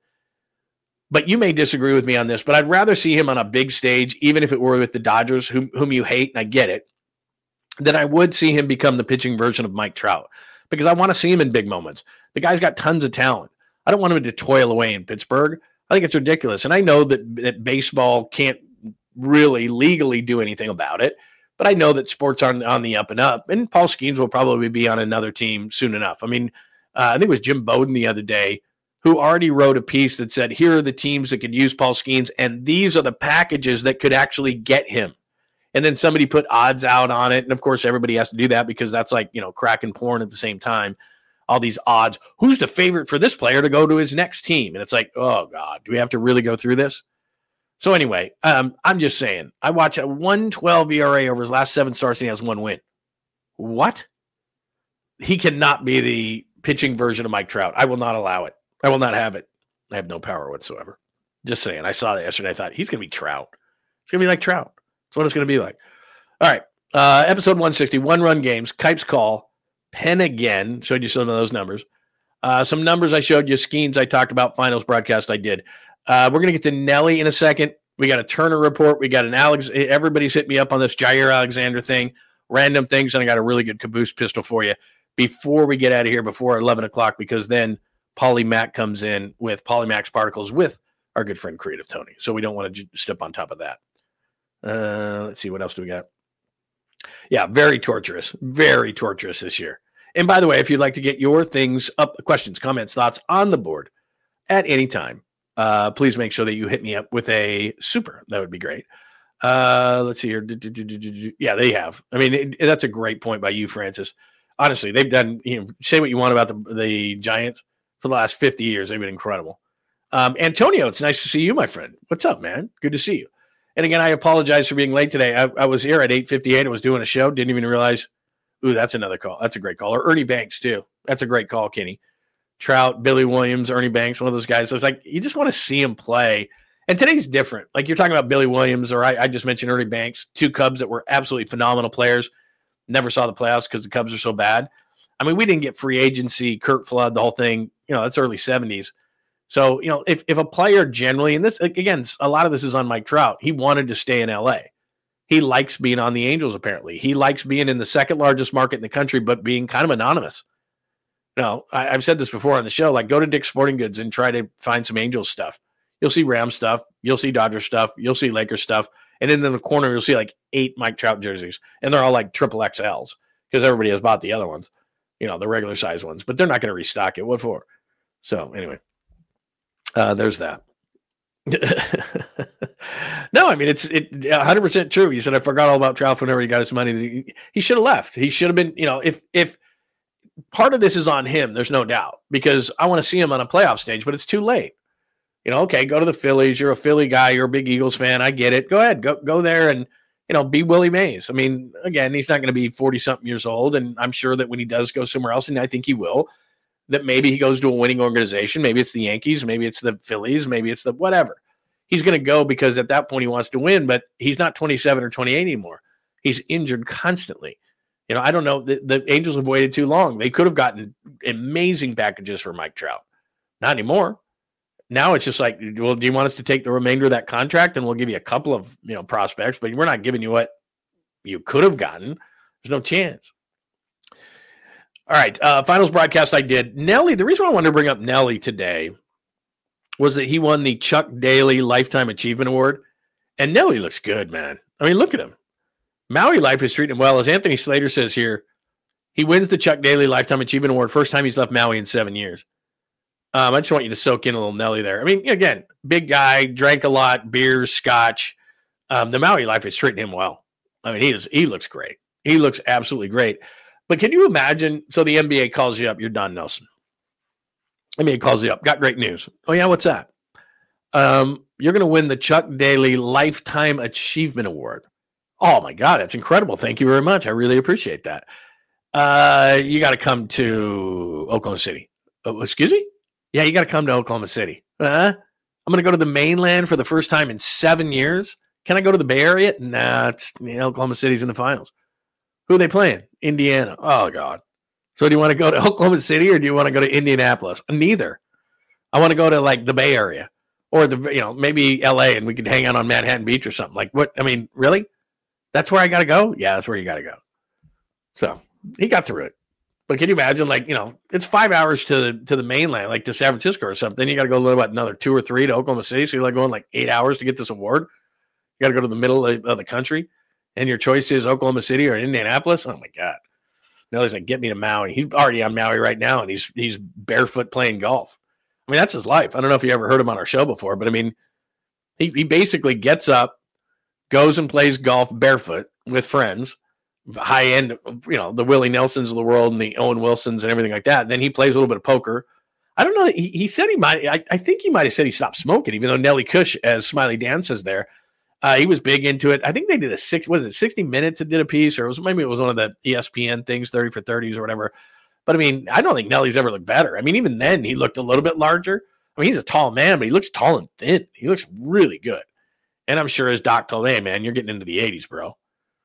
But you may disagree with me on this, but I'd rather see him on a big stage, even if it were with the Dodgers, whom, whom you hate, and I get it, than I would see him become the pitching version of Mike Trout, because I want to see him in big moments. The guy's got tons of talent. I don't want him to toil away in Pittsburgh. I think it's ridiculous. And I know that, that baseball can't really legally do anything about it, but I know that sports are on, on the up and up, and Paul Skeens will probably be on another team soon enough. I mean, uh, I think it was Jim Bowden the other day who already wrote a piece that said, here are the teams that could use Paul Skeens, and these are the packages that could actually get him. And then somebody put odds out on it. And of course, everybody has to do that because that's like, you know, crack and porn at the same time. All these odds. Who's the favorite for this player to go to his next team? And it's like, oh, God, do we have to really go through this? So anyway, um, I'm just saying, I watch a one twelve E R A over his last seven starts and he has one win. What? He cannot be the pitching version of Mike Trout. I will not allow it. I will not have it. I have no power whatsoever. Just saying. I saw that yesterday. I thought, he's going to be Trout. It's going to be like Trout. That's what it's going to be like. All right. Uh, episode one sixty, one-run games. Kipes call. Penn again. Showed you some of those numbers. Uh, some numbers I showed you. Skeens I talked about. Finals broadcast I did. Uh, we're going to get to Nelly in a second. We got a Turner report. We got an Alex. Everybody's hit me up on this Jair Alexander thing. Random things. And I got a really good caboose pistol for you before we get out of here, before eleven o'clock, because then Paulie Mac comes in with Paulie Mac's Particles with our good friend Creative Tony. So we don't want to j- step on top of that. Uh, let's see. What else do we got? Yeah, very torturous. Very torturous this year. And by the way, if you'd like to get your things up, questions, comments, thoughts on the board at any time, uh, please make sure that you hit me up with a super. That would be great. Uh, let's see here. Yeah, they have. I mean, it, that's a great point by you, Francis. Honestly, they've done, you know, say what you want about the, the Giants for the last fifty years. They've been incredible. Um, Antonio, it's nice to see you, my friend. What's up, man? Good to see you. And again, I apologize for being late today. I, I was here at eight fifty-eight. I was doing a show. Didn't even realize. Ooh, that's another call. That's a great call. Or Ernie Banks, too. That's a great call, Kenny. Trout, Billy Williams, Ernie Banks, one of those guys. So it's like, you just want to see him play. And today's different. Like you're talking about Billy Williams, or I, I just mentioned Ernie Banks, two Cubs that were absolutely phenomenal players. Never saw the playoffs because the Cubs are so bad. I mean, we didn't get free agency, Kurt Flood, the whole thing. You know, that's early seventies. So, you know, if, if a player generally, and this, again, a lot of this is on Mike Trout, he wanted to stay in L A. He likes being on the Angels, apparently. He likes being in the second largest market in the country, but being kind of anonymous. You know, I, I've said this before on the show, like go to Dick's Sporting Goods and try to find some Angels stuff. You'll see Rams stuff. You'll see Dodger stuff. You'll see Lakers stuff. And then in the corner, you'll see like eight Mike Trout jerseys. And they're all like triple X Ls because everybody has bought the other ones, you know, the regular size ones. But they're not going to restock it. What for? So anyway, uh, there's that. No, I mean, it's it one hundred percent true. He said, I forgot all about Trout whenever he got his money. He, he should have left. He should have been, you know, if if part of this is on him, there's no doubt, because I want to see him on a playoff stage, but it's too late. You know, okay, go to the Phillies. You're a Philly guy. You're a big Eagles fan. I get it. Go ahead. Go go there and, you know, be Willie Mays. I mean, again, he's not going to be forty-something years old, and I'm sure that when he does go somewhere else, and I think he will, that maybe he goes to a winning organization. Maybe it's the Yankees. Maybe it's the Phillies. Maybe it's the whatever. He's going to go because at that point he wants to win, but he's not twenty-seven or twenty-eight anymore. He's injured constantly. You know, I don't know. The, the Angels have waited too long. They could have gotten amazing packages for Mike Trout. Not anymore. Now it's just like, well, do you want us to take the remainder of that contract and we'll give you a couple of, you know, prospects, but we're not giving you what you could have gotten. There's no chance. All right. Uh, finals broadcast I did. Nelly, the reason I wanted to bring up Nelly today was that he won the Chuck Daly Lifetime Achievement Award. And Nelly looks good, man. I mean, look at him. Maui Life is treating him well. As Anthony Slater says here, he wins the Chuck Daly Lifetime Achievement Award. First time he's left Maui in seven years. Um, I just want you to soak in a little Nelly there. I mean, again, big guy, drank a lot, beers, scotch. Um, the Maui Life is treating him well. I mean, he is, he looks great. He looks absolutely great. But can you imagine? So the N B A calls you up. You're Don Nelson. N B A calls you up. Got great news. Oh, yeah, what's that? Um, you're going to win the Chuck Daly Lifetime Achievement Award. Oh, my God, that's incredible. Thank you very much. I really appreciate that. Uh, you got to come to Oklahoma City. Oh, excuse me? Yeah, you got to come to Oklahoma City. Uh, I'm going to go to the mainland for the first time in seven years. Can I go to the Bay Area? Nah, it's, you know, Oklahoma City's in the finals. Who are they playing? Indiana. Oh, God. So do you want to go to Oklahoma City or do you want to go to Indianapolis? Neither. I want to go to, like, the Bay Area or, the you know, maybe L A and we could hang out on Manhattan Beach or something. Like, what? I mean, really? That's where I got to go? Yeah, that's where you got to go. So he got through it. But can you imagine, like, you know, it's five hours to the, to the mainland, like to San Francisco or something. Then you got to go a little bit, another two or three to Oklahoma City. So you're like going like eight hours to get this award. You got to go to the middle of, of the country. And your choice is Oklahoma City or Indianapolis. Oh, my God. Nelly's like, get me to Maui. He's already on Maui right now, and he's he's barefoot playing golf. I mean, that's his life. I don't know if you ever heard him on our show before, but, I mean, he, he basically gets up, goes and plays golf barefoot with friends, high end, you know, the Willie Nelsons of the world and the Owen Wilsons and everything like that. Then he plays a little bit of poker. I don't know. He, he said he might, I, I think he might have said he stopped smoking, even though Nelly Cush, as Smiley Dan says there, uh, he was big into it. I think they did a six, was it sixty minutes that did a piece, or it was maybe it was one of the E S P N things, thirty for thirties or whatever. But I mean, I don't think Nelly's ever looked better. I mean, even then he looked a little bit larger. I mean, he's a tall man, but he looks tall and thin. He looks really good. And I'm sure his doc told, hey, man, you're getting into the eighties, bro.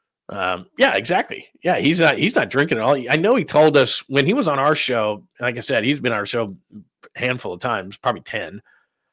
Um, yeah, exactly. Yeah, he's not he's not drinking at all. I know he told us when he was on our show, like I said, he's been on our show a handful of times, probably ten.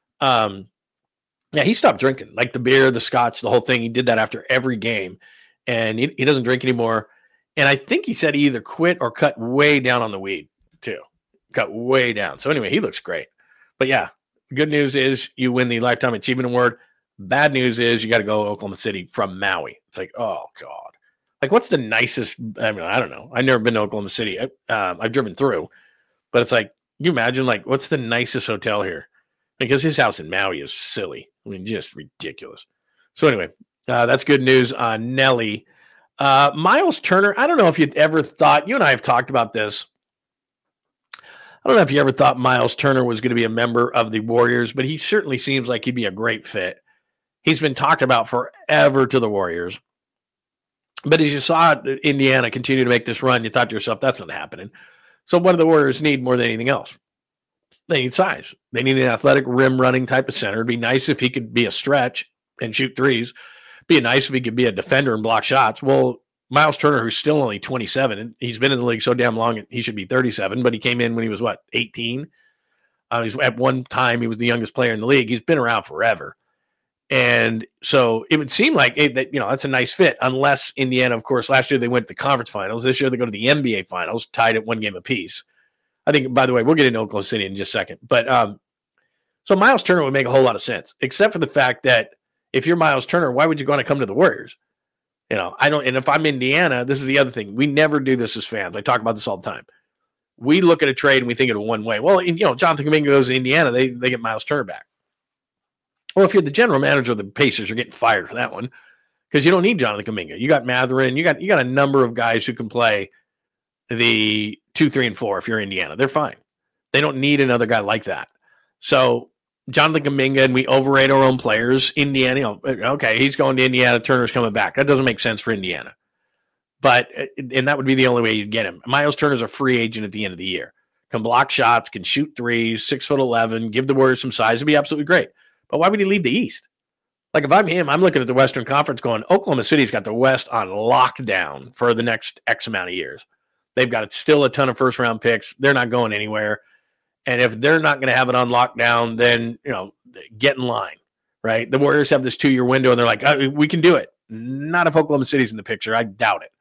Um, yeah, he stopped drinking, like the beer, the scotch, the whole thing. He did that after every game, and he, he doesn't drink anymore. And I think he said he either quit or cut way down on the weed, too. Cut way down. So anyway, he looks great. But yeah, good news is you win the Lifetime Achievement Award. Bad news is you got to go to Oklahoma City from Maui. It's like, oh, God. Like, what's the nicest? I mean, I don't know. I've never been to Oklahoma City. I, um, I've driven through. But it's like, you imagine, like, what's the nicest hotel here? Because his house in Maui is silly. I mean, just ridiculous. So anyway, Uh, that's good news on Nelly. Uh, Miles Turner, I don't know if you'd ever thought, you and I have talked about this. I don't know if you ever thought Miles Turner was going to be a member of the Warriors, but he certainly seems like he'd be a great fit. He's been talked about forever to the Warriors. But as you saw Indiana continue to make this run, you thought to yourself, that's not happening. So what do the Warriors need more than anything else? They need size. They need an athletic rim running type of center. It'd be nice if he could be a stretch and shoot threes. Be nice if he could be a defender and block shots. Well, Miles Turner, who's still only twenty-seven, and he's been in the league so damn long, he should be thirty-seven, but he came in when he was, what, eighteen? Uh, he's, at one time, he was the youngest player in the league. He's been around forever. And so it would seem like it, that, you know, that's a nice fit, unless Indiana, of course, last year they went to the conference finals. This year they go to the N B A finals, tied at one game apiece. I think, by the way, we'll get into Oklahoma City in just a second. But um, so Miles Turner would make a whole lot of sense, except for the fact that if you're Miles Turner, why would you want to come to the Warriors? You know, I don't, and if I'm Indiana, this is the other thing. We never do this as fans. I talk about this all the time. We look at a trade and we think of it one way. Well, you know, Jonathan Kuminga goes to Indiana, they they get Miles Turner back. Well, if you're the general manager of the Pacers, you're getting fired for that one because you don't need Jonathan Kuminga. You got Mathurin, you got you got a number of guys who can play the two, three, and four. If you're Indiana, they're fine. They don't need another guy like that. So Jonathan Kuminga, and we overrate our own players. Indiana, you know, okay, he's going to Indiana. Turner's coming back. That doesn't make sense for Indiana. But, and that would be the only way you'd get him. Miles Turner's a free agent at the end of the year. Can block shots, can shoot threes, six foot eleven, give the Warriors some size. It'd be absolutely great. But why would he leave the East? Like, if I'm him, I'm looking at the Western Conference going, Oklahoma City's got the West on lockdown for the next X amount of years. They've got still a ton of first-round picks. They're not going anywhere. And if they're not going to have it on lockdown, then, you know, get in line, right? The Warriors have this two-year window, and they're like, oh, we can do it. Not if Oklahoma City's in the picture. I doubt it.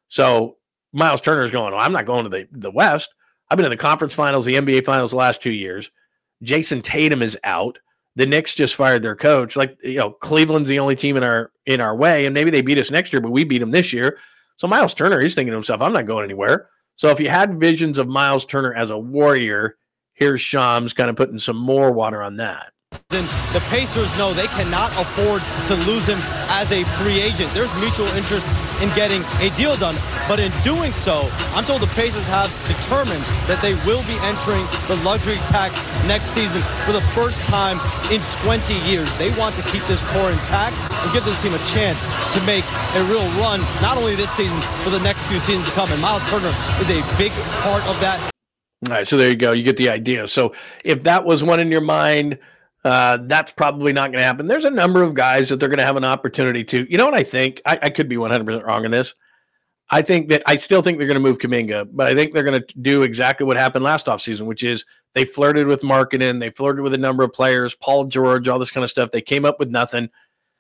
So Miles Turner's going, well, I'm not going to the, the West. I've been in the conference finals, the N B A finals the last two years. Jason Tatum is out. The Knicks just fired their coach. Like, you know, Cleveland's the only team in our in our way, and maybe they beat us next year, but we beat them this year. So Miles Turner, he's thinking to himself, I'm not going anywhere. So if you had visions of Miles Turner as a Warrior, here's Shams kind of putting some more water on that. Then the Pacers know they cannot afford to lose him as a free agent. There's mutual interest in getting a deal done. But in doing so, I'm told the Pacers have determined that they will be entering the luxury tax next season for the first time in twenty years. They want to keep this core intact and give this team a chance to make a real run, not only this season, but the next few seasons to come. And Miles Turner is a big part of that. All right, so there you go. You get the idea. So if that was one in your mind, uh, that's probably not going to happen. There's a number of guys that they're going to have an opportunity to. You know what I think? I, I could be one hundred percent wrong on this. I think that I still think they're going to move Kuminga, but I think they're going to do exactly what happened last offseason, which is they flirted with Markkanen, they flirted with a number of players, Paul George, all this kind of stuff. They came up with nothing.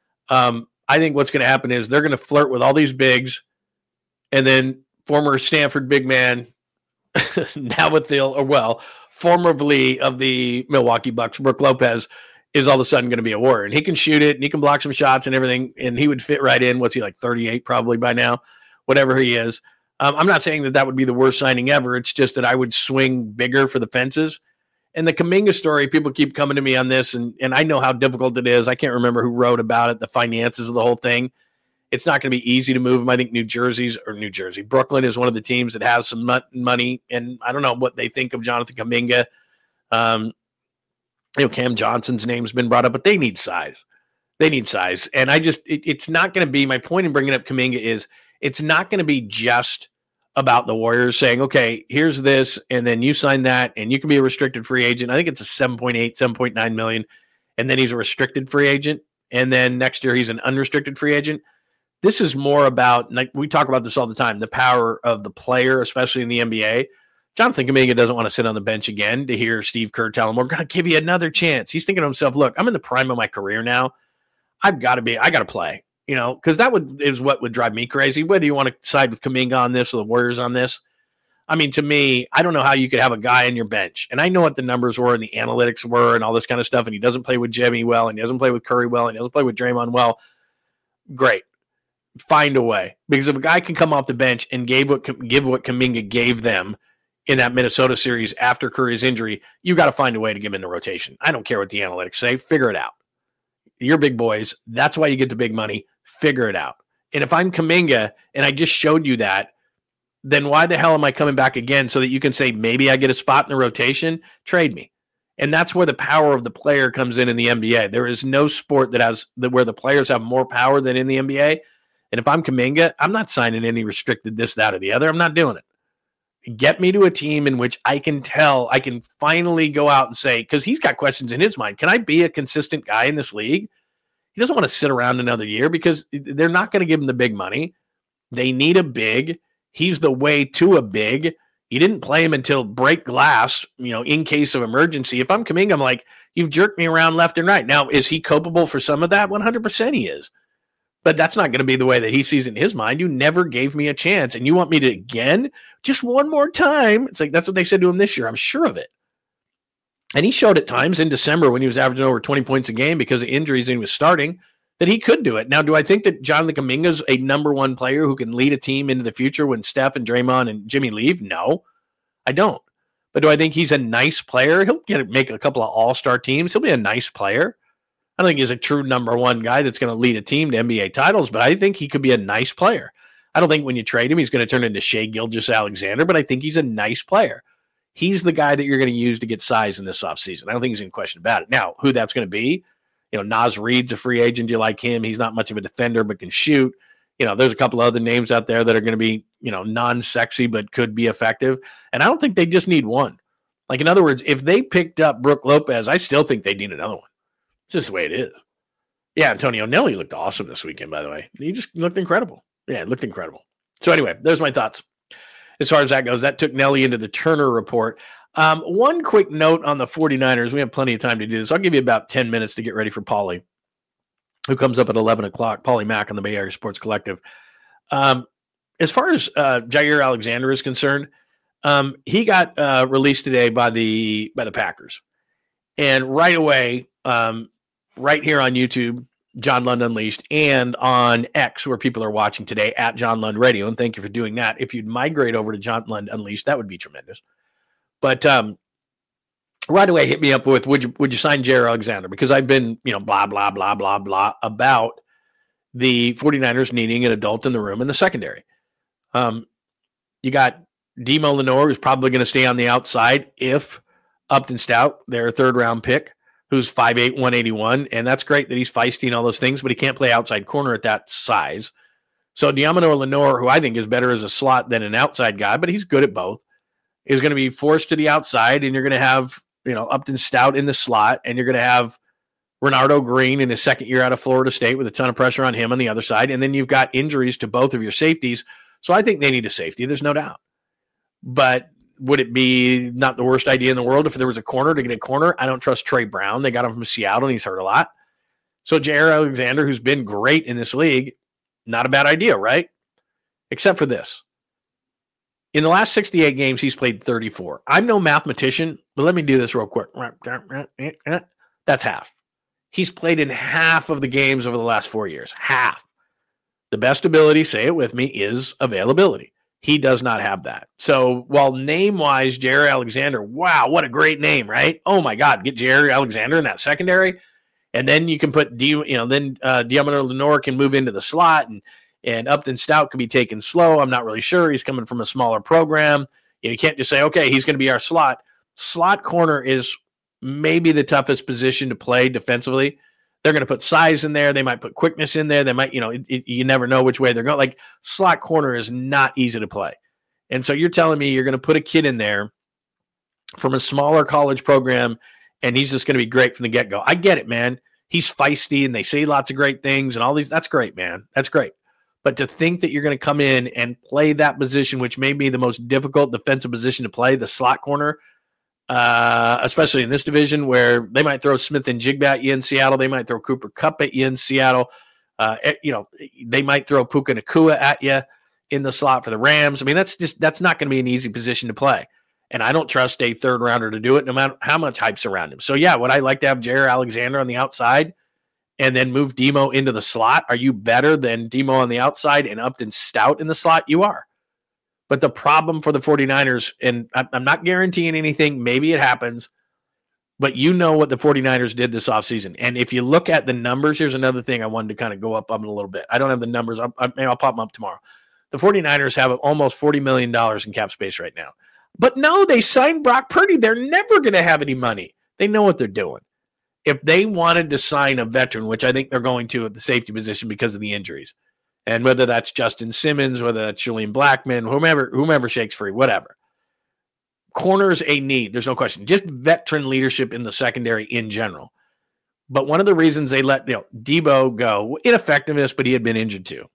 Um, I think what's going to happen is they're going to flirt with all these bigs, and then former Stanford big man, now with the, or well, formerly of the Milwaukee Bucks, Brook Lopez, is all of a sudden going to be a Warrior. And he can shoot it, and he can block some shots and everything, and he would fit right in. What's he, like thirty-eight probably by now? Whatever he is. Um, I'm not saying that that would be the worst signing ever. It's just that I would swing bigger for the fences. And the Kuminga story, people keep coming to me on this, and, and I know how difficult it is. I can't remember who wrote about it, the finances of the whole thing. It's not going to be easy to move him. I think New Jersey's, or New Jersey, Brooklyn is one of the teams that has some money, and I don't know what they think of Jonathan Kuminga. Um, you know, Cam Johnson's name's been brought up, but they need size. They need size. And I just, it, it's not going to be, my point in bringing up Kuminga is, it's not going to be just about the Warriors saying, okay, here's this, and then you sign that, and you can be a restricted free agent. I think it's a seven point eight, seven point nine million, and then he's a restricted free agent, and then next year he's an unrestricted free agent. This is more about, like we talk about this all the time, the power of the player, especially in the N B A. Jonathan Kuminga doesn't want to sit on the bench again to hear Steve Kerr tell him, we're going to give you another chance. He's thinking to himself, look, I'm in the prime of my career now. I've got to be, I got to play. You know, because that would is what would drive me crazy. Whether you want to side with Kuminga on this or the Warriors on this. I mean, to me, I don't know how you could have a guy on your bench. And I know what the numbers were and the analytics were and all this kind of stuff. And he doesn't play with Jimmy well, and he doesn't play with Curry well, and he doesn't play with Draymond well. Great. Find a way. Because if a guy can come off the bench and gave what, give what Kuminga gave them in that Minnesota series after Curry's injury, you got to find a way to give him in the rotation. I don't care what the analytics say. Figure it out. You're big boys. That's why you get the big money. figure it out. And if I'm Kuminga and I just showed you that, then why the hell am I coming back again so that you can say maybe I get a spot in the rotation? Trade me. And that's where the power of the player comes in in the N B A. There is no sport that has that where the players have more power than in the N B A. And if I'm Kuminga, I'm not signing any restricted this, that, or the other. I'm not doing it. Get me to a team in which I can tell, I can finally go out and say, because he's got questions in his mind, can I be a consistent guy in this league? He doesn't want to sit around another year because they're not going to give him the big money. They need a big. He's the way to a big. You didn't play him until break glass, you know, in case of emergency. If I'm Kuminga, I'm like, you've jerked me around left and right. Now, is he culpable for some of that? one hundred percent he is. But that's not going to be the way that he sees it in his mind. You never gave me a chance, and you want me to again? Just one more time? It's like that's what they said to him this year. I'm sure of it. And he showed at times in December when he was averaging over twenty points a game because of injuries and he was starting that he could do it. Now, do I think that Jonathan Kuminga's a number one player who can lead a team into the future when Steph and Draymond and Jimmy leave? No, I don't. But do I think he's a nice player? He'll get make a couple of all-star teams. He'll be a nice player. I don't think he's a true number one guy that's going to lead a team to N B A titles, but I think he could be a nice player. I don't think when you trade him, he's going to turn into Shai Gilgeous-Alexander, but I think he's a nice player. He's the guy that you're going to use to get size in this offseason. I don't think he's any question about it. Now, who that's going to be, you know, Naz Reid's a free agent. Do you like him? He's not much of a defender, but can shoot. You know, there's a couple of other names out there that are going to be, you know, non-sexy, but could be effective. And I don't think they just need one. Like, in other words, if they picked up Brook Lopez, I still think they need another one. It's just the way it is. Yeah, Antonio Nelly looked awesome this weekend, by the way. He just looked incredible. Yeah, it looked incredible. So anyway, there's my thoughts. As far as that goes, that took Nelly into the Turner report. Um, one quick note on the 49ers. We have plenty of time to do this. I'll give you about ten minutes to get ready for Paulie, who comes up at eleven o'clock, Paulie Mack on the Bay Area Sports Collective. Um, as far as uh, Jair Alexander is concerned, um, he got uh, released today by the by the Packers. And right away, um, right here on YouTube, John Lund Unleashed, and on X, where people are watching today, at John Lund Radio, and thank you for doing that. If you'd migrate over to John Lund Unleashed, that would be tremendous. But um, right away, hit me up with, would you would you sign Jair Alexander? Because I've been, you know, blah, blah, blah, blah, blah, about the 49ers needing an adult in the room in the secondary. Um, you got Demo Lenore, who's probably going to stay on the outside if Upton Stout, their third-round pick, who's five eight, one eighty-one, and that's great that he's feisty and all those things, but he can't play outside corner at that size. So Diamonor Lenore, who I think is better as a slot than an outside guy, but he's good at both, is going to be forced to the outside, and you're going to have, you know, Upton Stout in the slot, and you're going to have Renardo Green in his second year out of Florida State with a ton of pressure on him on the other side, and then you've got injuries to both of your safeties, so I think they need a safety. There's no doubt. But would it be not the worst idea in the world if there was a corner to get a corner? I don't trust Trey Brown. They got him from Seattle, and he's hurt a lot. So Jair Alexander, who's been great in this league, not a bad idea, right? Except for this. In the last sixty-eight games, he's played thirty-four. I'm no mathematician, but let me do this real quick. That's half. He's played in half of the games over the last four years. Half. The best ability, say it with me, is availability. He does not have that. So while name-wise, Jair Alexander, wow, what a great name, right? Oh, my God, get Jair Alexander in that secondary, and then you can put, D, you know, then uh, Diamonor Lenore can move into the slot, and and Upton Stout can be taken slow. I'm not really sure. He's coming from a smaller program. You know, you can't just say, okay, he's going to be our slot. Slot corner is maybe the toughest position to play defensively. They're going to put size in there. They might put quickness in there. They might, you know, it, it, you never know which way they're going. Like, slot corner is not easy to play. And so you're telling me you're going to put a kid in there from a smaller college program, and he's just going to be great from the get-go. I get it, man. He's feisty, and they say lots of great things and all these. That's great, man. That's great. But to think that you're going to come in and play that position, which may be the most difficult defensive position to play, the slot corner, Uh, especially in this division where they might throw Smith and Jigba at you in Seattle. They might throw Cooper Kupp at you in Seattle. Uh, you know, they might throw Puka Nacua at you in the slot for the Rams. I mean, that's just, that's not going to be an easy position to play. And I don't trust a third rounder to do it no matter how much hype's around him. So yeah, would I like to have Jair Alexander on the outside and then move Demo into the slot? Are you better than Demo on the outside and Upton Stout in the slot? You are. But the problem for the 49ers, and I'm not guaranteeing anything, maybe it happens, But you know what the 49ers did this offseason. And if you look at the numbers, here's another thing I wanted to kind of go up on a little bit. I don't have the numbers. I'll, I'll, I'll pop them up tomorrow. The 49ers have almost forty million dollars in cap space right now. But no, they signed Brock Purdy. They're never going to have any money. They know what they're doing. If they wanted to sign a veteran, which I think they're going to at the safety position because of the injuries, and whether that's Justin Simmons, whether that's Julian Blackmon, whomever, whomever shakes free, whatever. Corners a need. There's no question. Just veteran leadership in the secondary in general. But one of the reasons they let you know Debo go, ineffectiveness, but he had been injured too.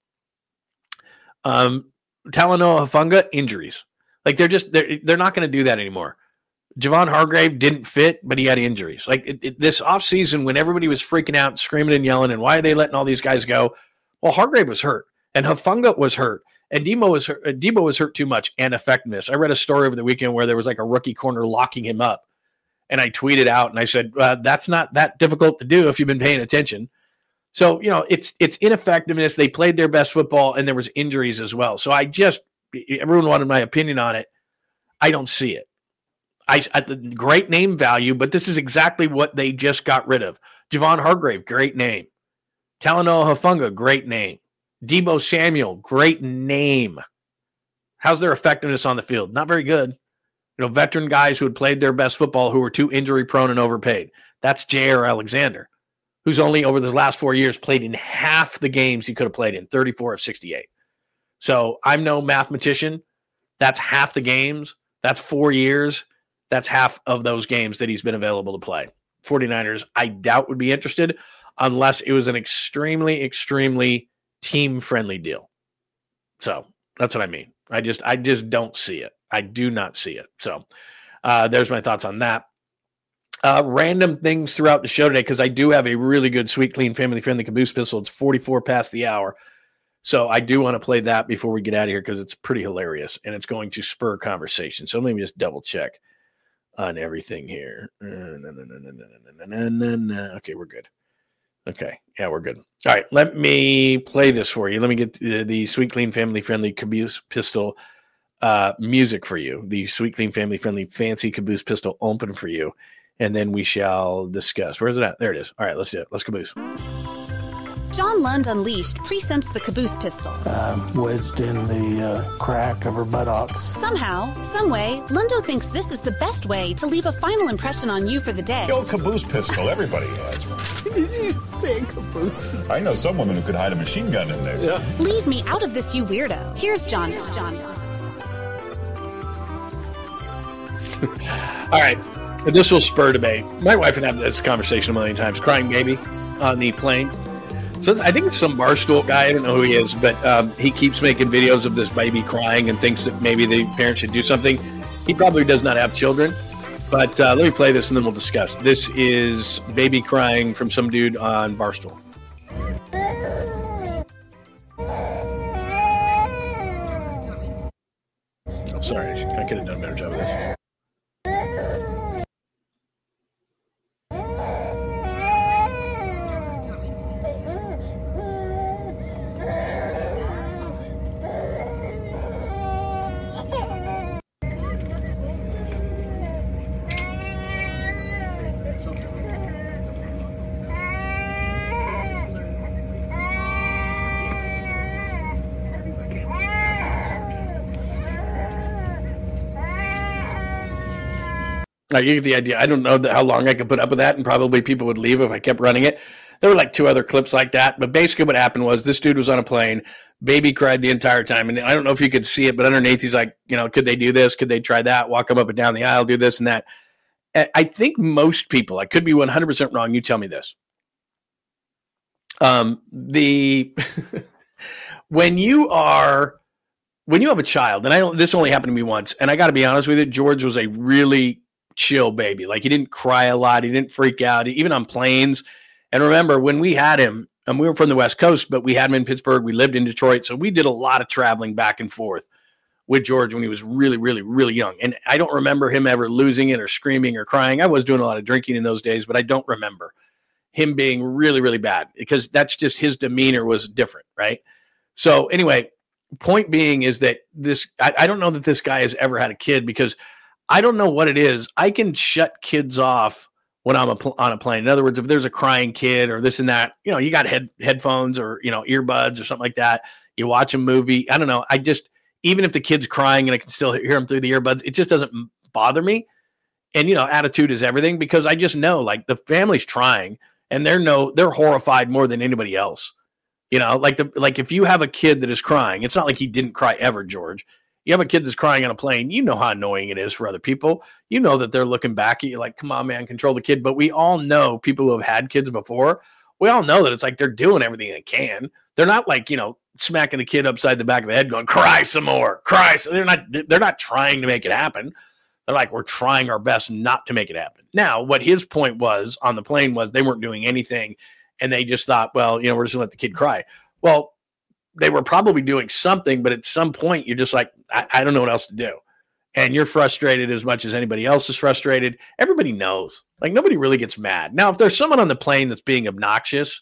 Um, Talanoa Hufanga, injuries. Like they're just they're they're not going to do that anymore. Javon Hargrave didn't fit, but he had injuries. Like it, it, this offseason when everybody was freaking out, and screaming and yelling, and why are they letting all these guys go? Well, Hargrave was hurt, and Hufanga was hurt. And Debo was hurt, Debo was hurt too much and effectiveness. I read a story over the weekend where there was like a rookie corner locking him up. And I tweeted out and I said, uh, that's not that difficult to do if you've been paying attention. So, you know, it's it's ineffectiveness. They played their best football and there was injuries as well. So I just, everyone wanted my opinion on it. I don't see it. I, I great name value, but this is exactly what they just got rid of. Javon Hargrave, great name. Talanoa Hufanga, great name. Debo Samuel, great name. How's their effectiveness on the field? Not very good. You know, veteran guys who had played their best football who were too injury prone and overpaid. That's J R Alexander, who's only over the last four years played in half the games he could have played in, thirty-four of sixty-eight. So I'm no mathematician. That's half the games. That's four years. That's half of those games that he's been available to play. 49ers, I doubt would be interested unless it was an extremely, extremely team-friendly deal. So that's what I mean. I just I just don't see it. I do not see it. So uh, there's my thoughts on that. Uh, random things throughout the show today, because I do have a really good, sweet, clean, family-friendly caboose pistol. It's forty-four past the hour. So I do want to play that before we get out of here because it's pretty hilarious, and it's going to spur conversation. So let me just double-check on everything here. Okay, we're good. Okay. Yeah, we're good. All right. Let me play this for you. Let me get the, the sweet, clean, family-friendly caboose pistol uh, music for you. The sweet, clean, family-friendly, fancy caboose pistol open for you. And then we shall discuss. Where's it at? There it is. All right. Let's do it. Let's caboose. John Lund Unleashed presents the caboose pistol. Uh, wedged in the uh, crack of her buttocks. Somehow, someway, Lundo thinks this is the best way to leave a final impression on you for the day. The old caboose pistol, everybody has one. Did you say caboose? I know some woman who could hide a machine gun in there. Yeah. Leave me out of this, you weirdo. Here's John. John. All right. This will spur debate. My wife and I have this conversation a million times. Crying baby on the plane. So I think it's some Barstool guy. I don't know who he is, but um, he keeps making videos of this baby crying and thinks that maybe the parents should do something. He probably does not have children, but uh, let me play this and then we'll discuss. This is baby crying from some dude on Barstool. Oh, sorry. I could have done a better job of this. Now, you get the idea. I don't know how long I could put up with that, and probably people would leave if I kept running it. There were like two other clips like that, but basically what happened was this dude was on a plane. Baby cried the entire time, and I don't know if you could see it, but underneath he's like, you know, could they do this? Could they try that? Walk him up and down the aisle, do this and that. I think most people, I could be one hundred percent wrong. You tell me this. Um, the when you are when you have a child, and I don't, this only happened to me once, and I got to be honest with you, George was a really chill baby. Like he didn't cry a lot. He didn't freak out, even on planes. And remember when we had him, and we were from the West Coast, but we had him in Pittsburgh. We lived in Detroit. So we did a lot of traveling back and forth with George when he was really, really, really young. And I don't remember him ever losing it or screaming or crying. I was doing a lot of drinking in those days, but I don't remember him being really, really bad because that's just his demeanor was different. Right. So anyway, point being is that this, I, I don't know that this guy has ever had a kid because I don't know what it is. I can shut kids off when I'm a pl- on a plane. In other words, if there's a crying kid or this and that, you know, you got head headphones or, you know, earbuds or something like that. You watch a movie. I don't know. I just, even if the kid's crying and I can still hear him through the earbuds, it just doesn't bother me. And, you know, attitude is everything because I just know like the family's trying and they're no, they're horrified more than anybody else. You know, like the, like if you have a kid that is crying, it's not like he didn't cry ever, George. You have a kid that's crying on a plane, you know how annoying it is for other people. You know that they're looking back at you like, come on, man, control the kid. But we all know people who have had kids before, we all know that it's like they're doing everything they can. They're not like, you know, smacking the kid upside the back of the head going, cry some more, cry. So they're not, they're not trying to make it happen. They're like, we're trying our best not to make it happen. Now, what his point was on the plane was they weren't doing anything. And they just thought, well, you know, we're just going to let the kid cry. Well, they were probably doing something, but at some point you're just like, I, I don't know what else to do. And you're frustrated as much as anybody else is frustrated. Everybody knows. Like nobody really gets mad. Now, if there's someone on the plane that's being obnoxious,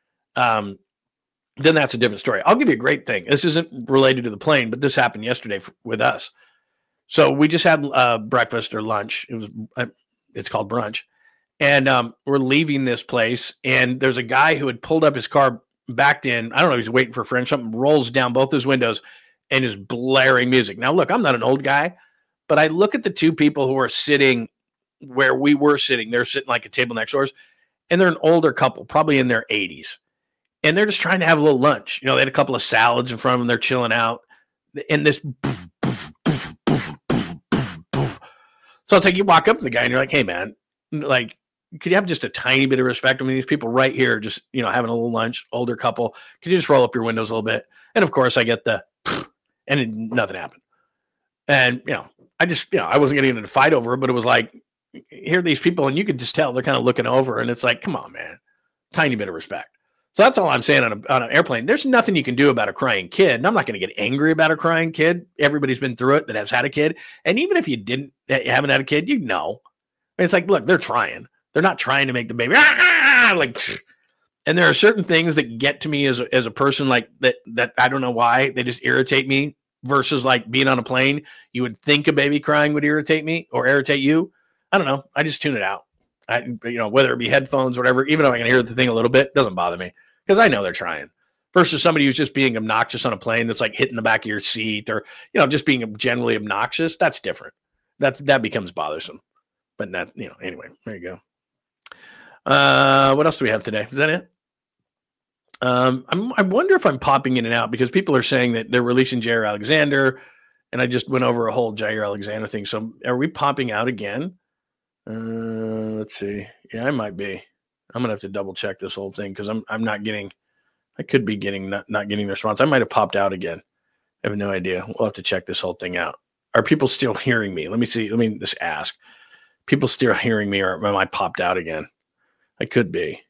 um, then that's a different story. I'll give you a great thing. This isn't related to the plane, but this happened yesterday f- with us. So we just had uh, breakfast or lunch. It was, uh, it's called brunch. And um, we're leaving this place. And there's a guy who had pulled up his car, backed in. I don't know. He's waiting for a friend. Something rolls down both his windows and is blaring music. Now, look, I'm not an old guy, but I look at the two people who are sitting where we were sitting. They're sitting like a table next to ours, and they're an older couple, probably in their eighties. And they're just trying to have a little lunch. You know, they had a couple of salads in front of them. They're chilling out. And this poof, poof, poof, poof, poof, poof, poof. So it's like you walk up to the guy and you're like, hey, man, like, could you have just a tiny bit of respect? I mean, these people right here, just, you know, having a little lunch, older couple, could you just roll up your windows a little bit? And of course I get the, and it, nothing happened. And, you know, I just, you know, I wasn't getting into a fight over it, but it was like, here are these people and you could just tell they're kind of looking over and it's like, come on, man, tiny bit of respect. So that's all I'm saying on, a, on an airplane. There's nothing you can do about a crying kid. And I'm not going to get angry about a crying kid. Everybody's been through it that has had a kid. And even if you didn't, you haven't had a kid, you know, it's like, look, they're trying. They're not trying to make the baby ah, like, and there are certain things that get to me as a, as a person like that, that I don't know why they just irritate me versus like being on a plane. You would think a baby crying would irritate me or irritate you. I don't know. I just tune it out. I, you know, whether it be headphones or whatever, even if I can hear the thing a little bit, doesn't bother me because I know they're trying versus somebody who's just being obnoxious on a plane. That's like hitting the back of your seat or, you know, just being generally obnoxious. That's different. That, that becomes bothersome, but not, you know, anyway, there you go. Uh, what else do we have today? Is that it? Um, I'm, I wonder if I'm popping in and out because people are saying that they're releasing Jair Alexander, and I just went over a whole Jair Alexander thing. So, are we popping out again? Uh, let's see. Yeah, I might be. I'm gonna have to double check this whole thing because I'm I'm not getting. I could be getting not not getting the response. I might have popped out again. I have no idea. We'll have to check this whole thing out. Are people still hearing me? Let me see. Let me just ask. People still hearing me, or am I popped out again? I could be.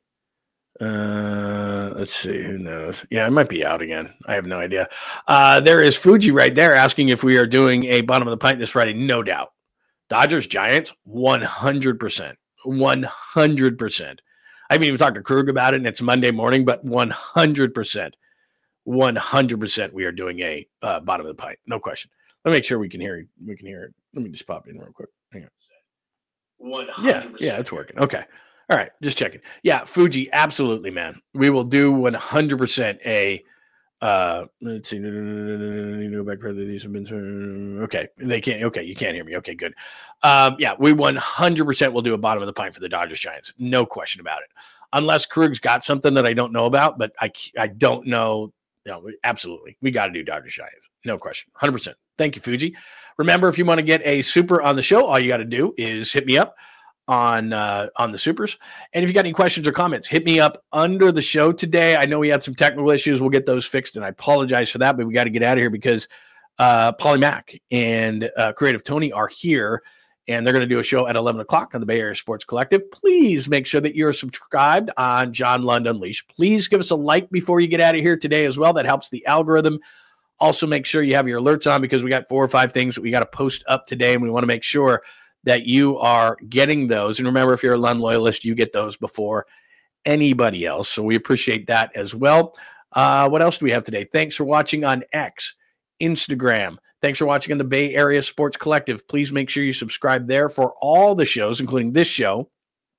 Uh, let's see. Who knows? Yeah, I might be out again. I have no idea. Uh, there is Fuji right there asking if we are doing a bottom of the pint this Friday. No doubt. Dodgers, Giants, one hundred percent. one hundred percent. I haven't even talked to Krug about it, and it's Monday morning, but one hundred percent. one hundred percent we are doing a uh, bottom of the pint. No question. Let me make sure we can hear it. We can hear it. Let me just pop in real quick. Hang on. one hundred percent. Yeah, yeah, it's working. Okay. All right, just checking. Yeah, Fuji, absolutely, man. We will do one hundred percent a, uh, let's see, go back further. These have been, okay, they can't, okay, you can't hear me. Okay, good. Um, yeah, we one hundred percent will do a bottom of the pint for the Dodgers Giants. No question about it. Unless Krug's got something that I don't know about, but I, I don't know. No, absolutely. We got to do Dodgers Giants. No question. one hundred percent. Thank you, Fuji. Remember, if you want to get a super on the show, all you got to do is hit me up on uh, on the supers. And if you got any questions or comments, hit me up under the show today. I know we had some technical issues. We'll get those fixed, and I apologize for that, but we got to get out of here because uh, Paulie Mack and uh, Creative Tony are here, and they're going to do a show at eleven o'clock on the Bay Area Sports Collective. Please make sure that you're subscribed on John Lund Unleashed. Please give us a like before you get out of here today as well. That helps the algorithm. Also, make sure you have your alerts on because we got four or five things that we got to post up today, and we want to make sure that you are getting those. And remember, if you're a Lund loyalist, you get those before anybody else. So we appreciate that as well. Uh, what else do we have today? Thanks for watching on X, Instagram. Thanks for watching on the Bay Area Sports Collective. Please make sure you subscribe there for all the shows, including this show,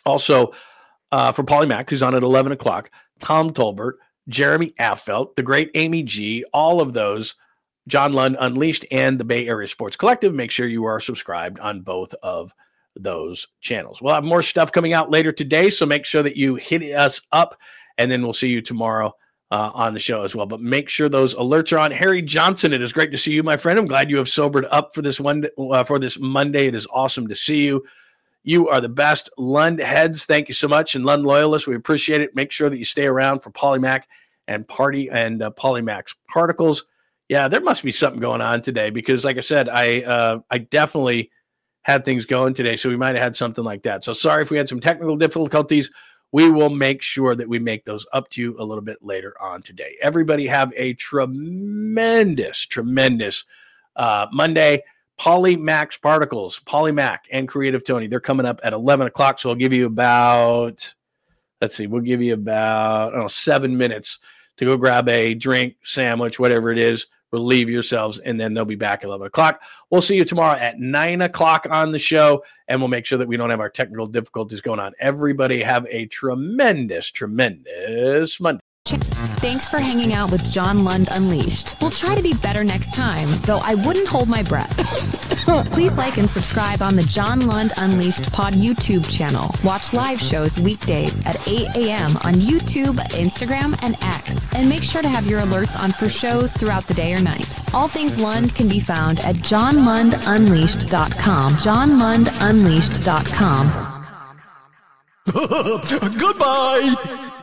Also, uh, for Polymac, who's on at eleven o'clock, Tom Tolbert, Jeremy Affeldt, the great Amy G, all of those, John Lund Unleashed, and the Bay Area Sports Collective. Make sure you are subscribed on both of those channels. We'll have more stuff coming out later today, so make sure that you hit us up, and then we'll see you tomorrow uh, on the show as well. But make sure those alerts are on. Harry Johnson, it is great to see you, my friend. I'm glad you have sobered up for this one uh, for this Monday. It is awesome to see you. You are the best. Lund heads, thank you so much. And Lund loyalists, we appreciate it. Make sure that you stay around for Polymac and Party and uh, Polymac's Particles. Yeah, there must be something going on today because, like I said, I uh, I definitely had things going today, so we might have had something like that. So sorry if we had some technical difficulties. We will make sure that we make those up to you a little bit later on today. Everybody have a tremendous, tremendous uh, Monday. Polymac Particles, Polymac and Creative Tony, they're coming up at eleven o'clock, so I'll give you about, let's see, we'll give you about, I don't know, seven minutes to go grab a drink, sandwich, whatever it is, relieve yourselves, and then they'll be back at eleven o'clock. We'll see you tomorrow at nine o'clock on the show, and we'll make sure that we don't have our technical difficulties going on. Everybody have a tremendous, tremendous Monday. Thanks for hanging out with John Lund Unleashed. We'll try to be better next time, though I wouldn't hold my breath. Please like and subscribe on the John Lund Unleashed Pod YouTube channel. Watch live shows weekdays at eight a.m. on YouTube, Instagram, and X. And make sure to have your alerts on for shows throughout the day or night. All things Lund can be found at john lund unleashed dot com. john lund unleashed dot com. Goodbye!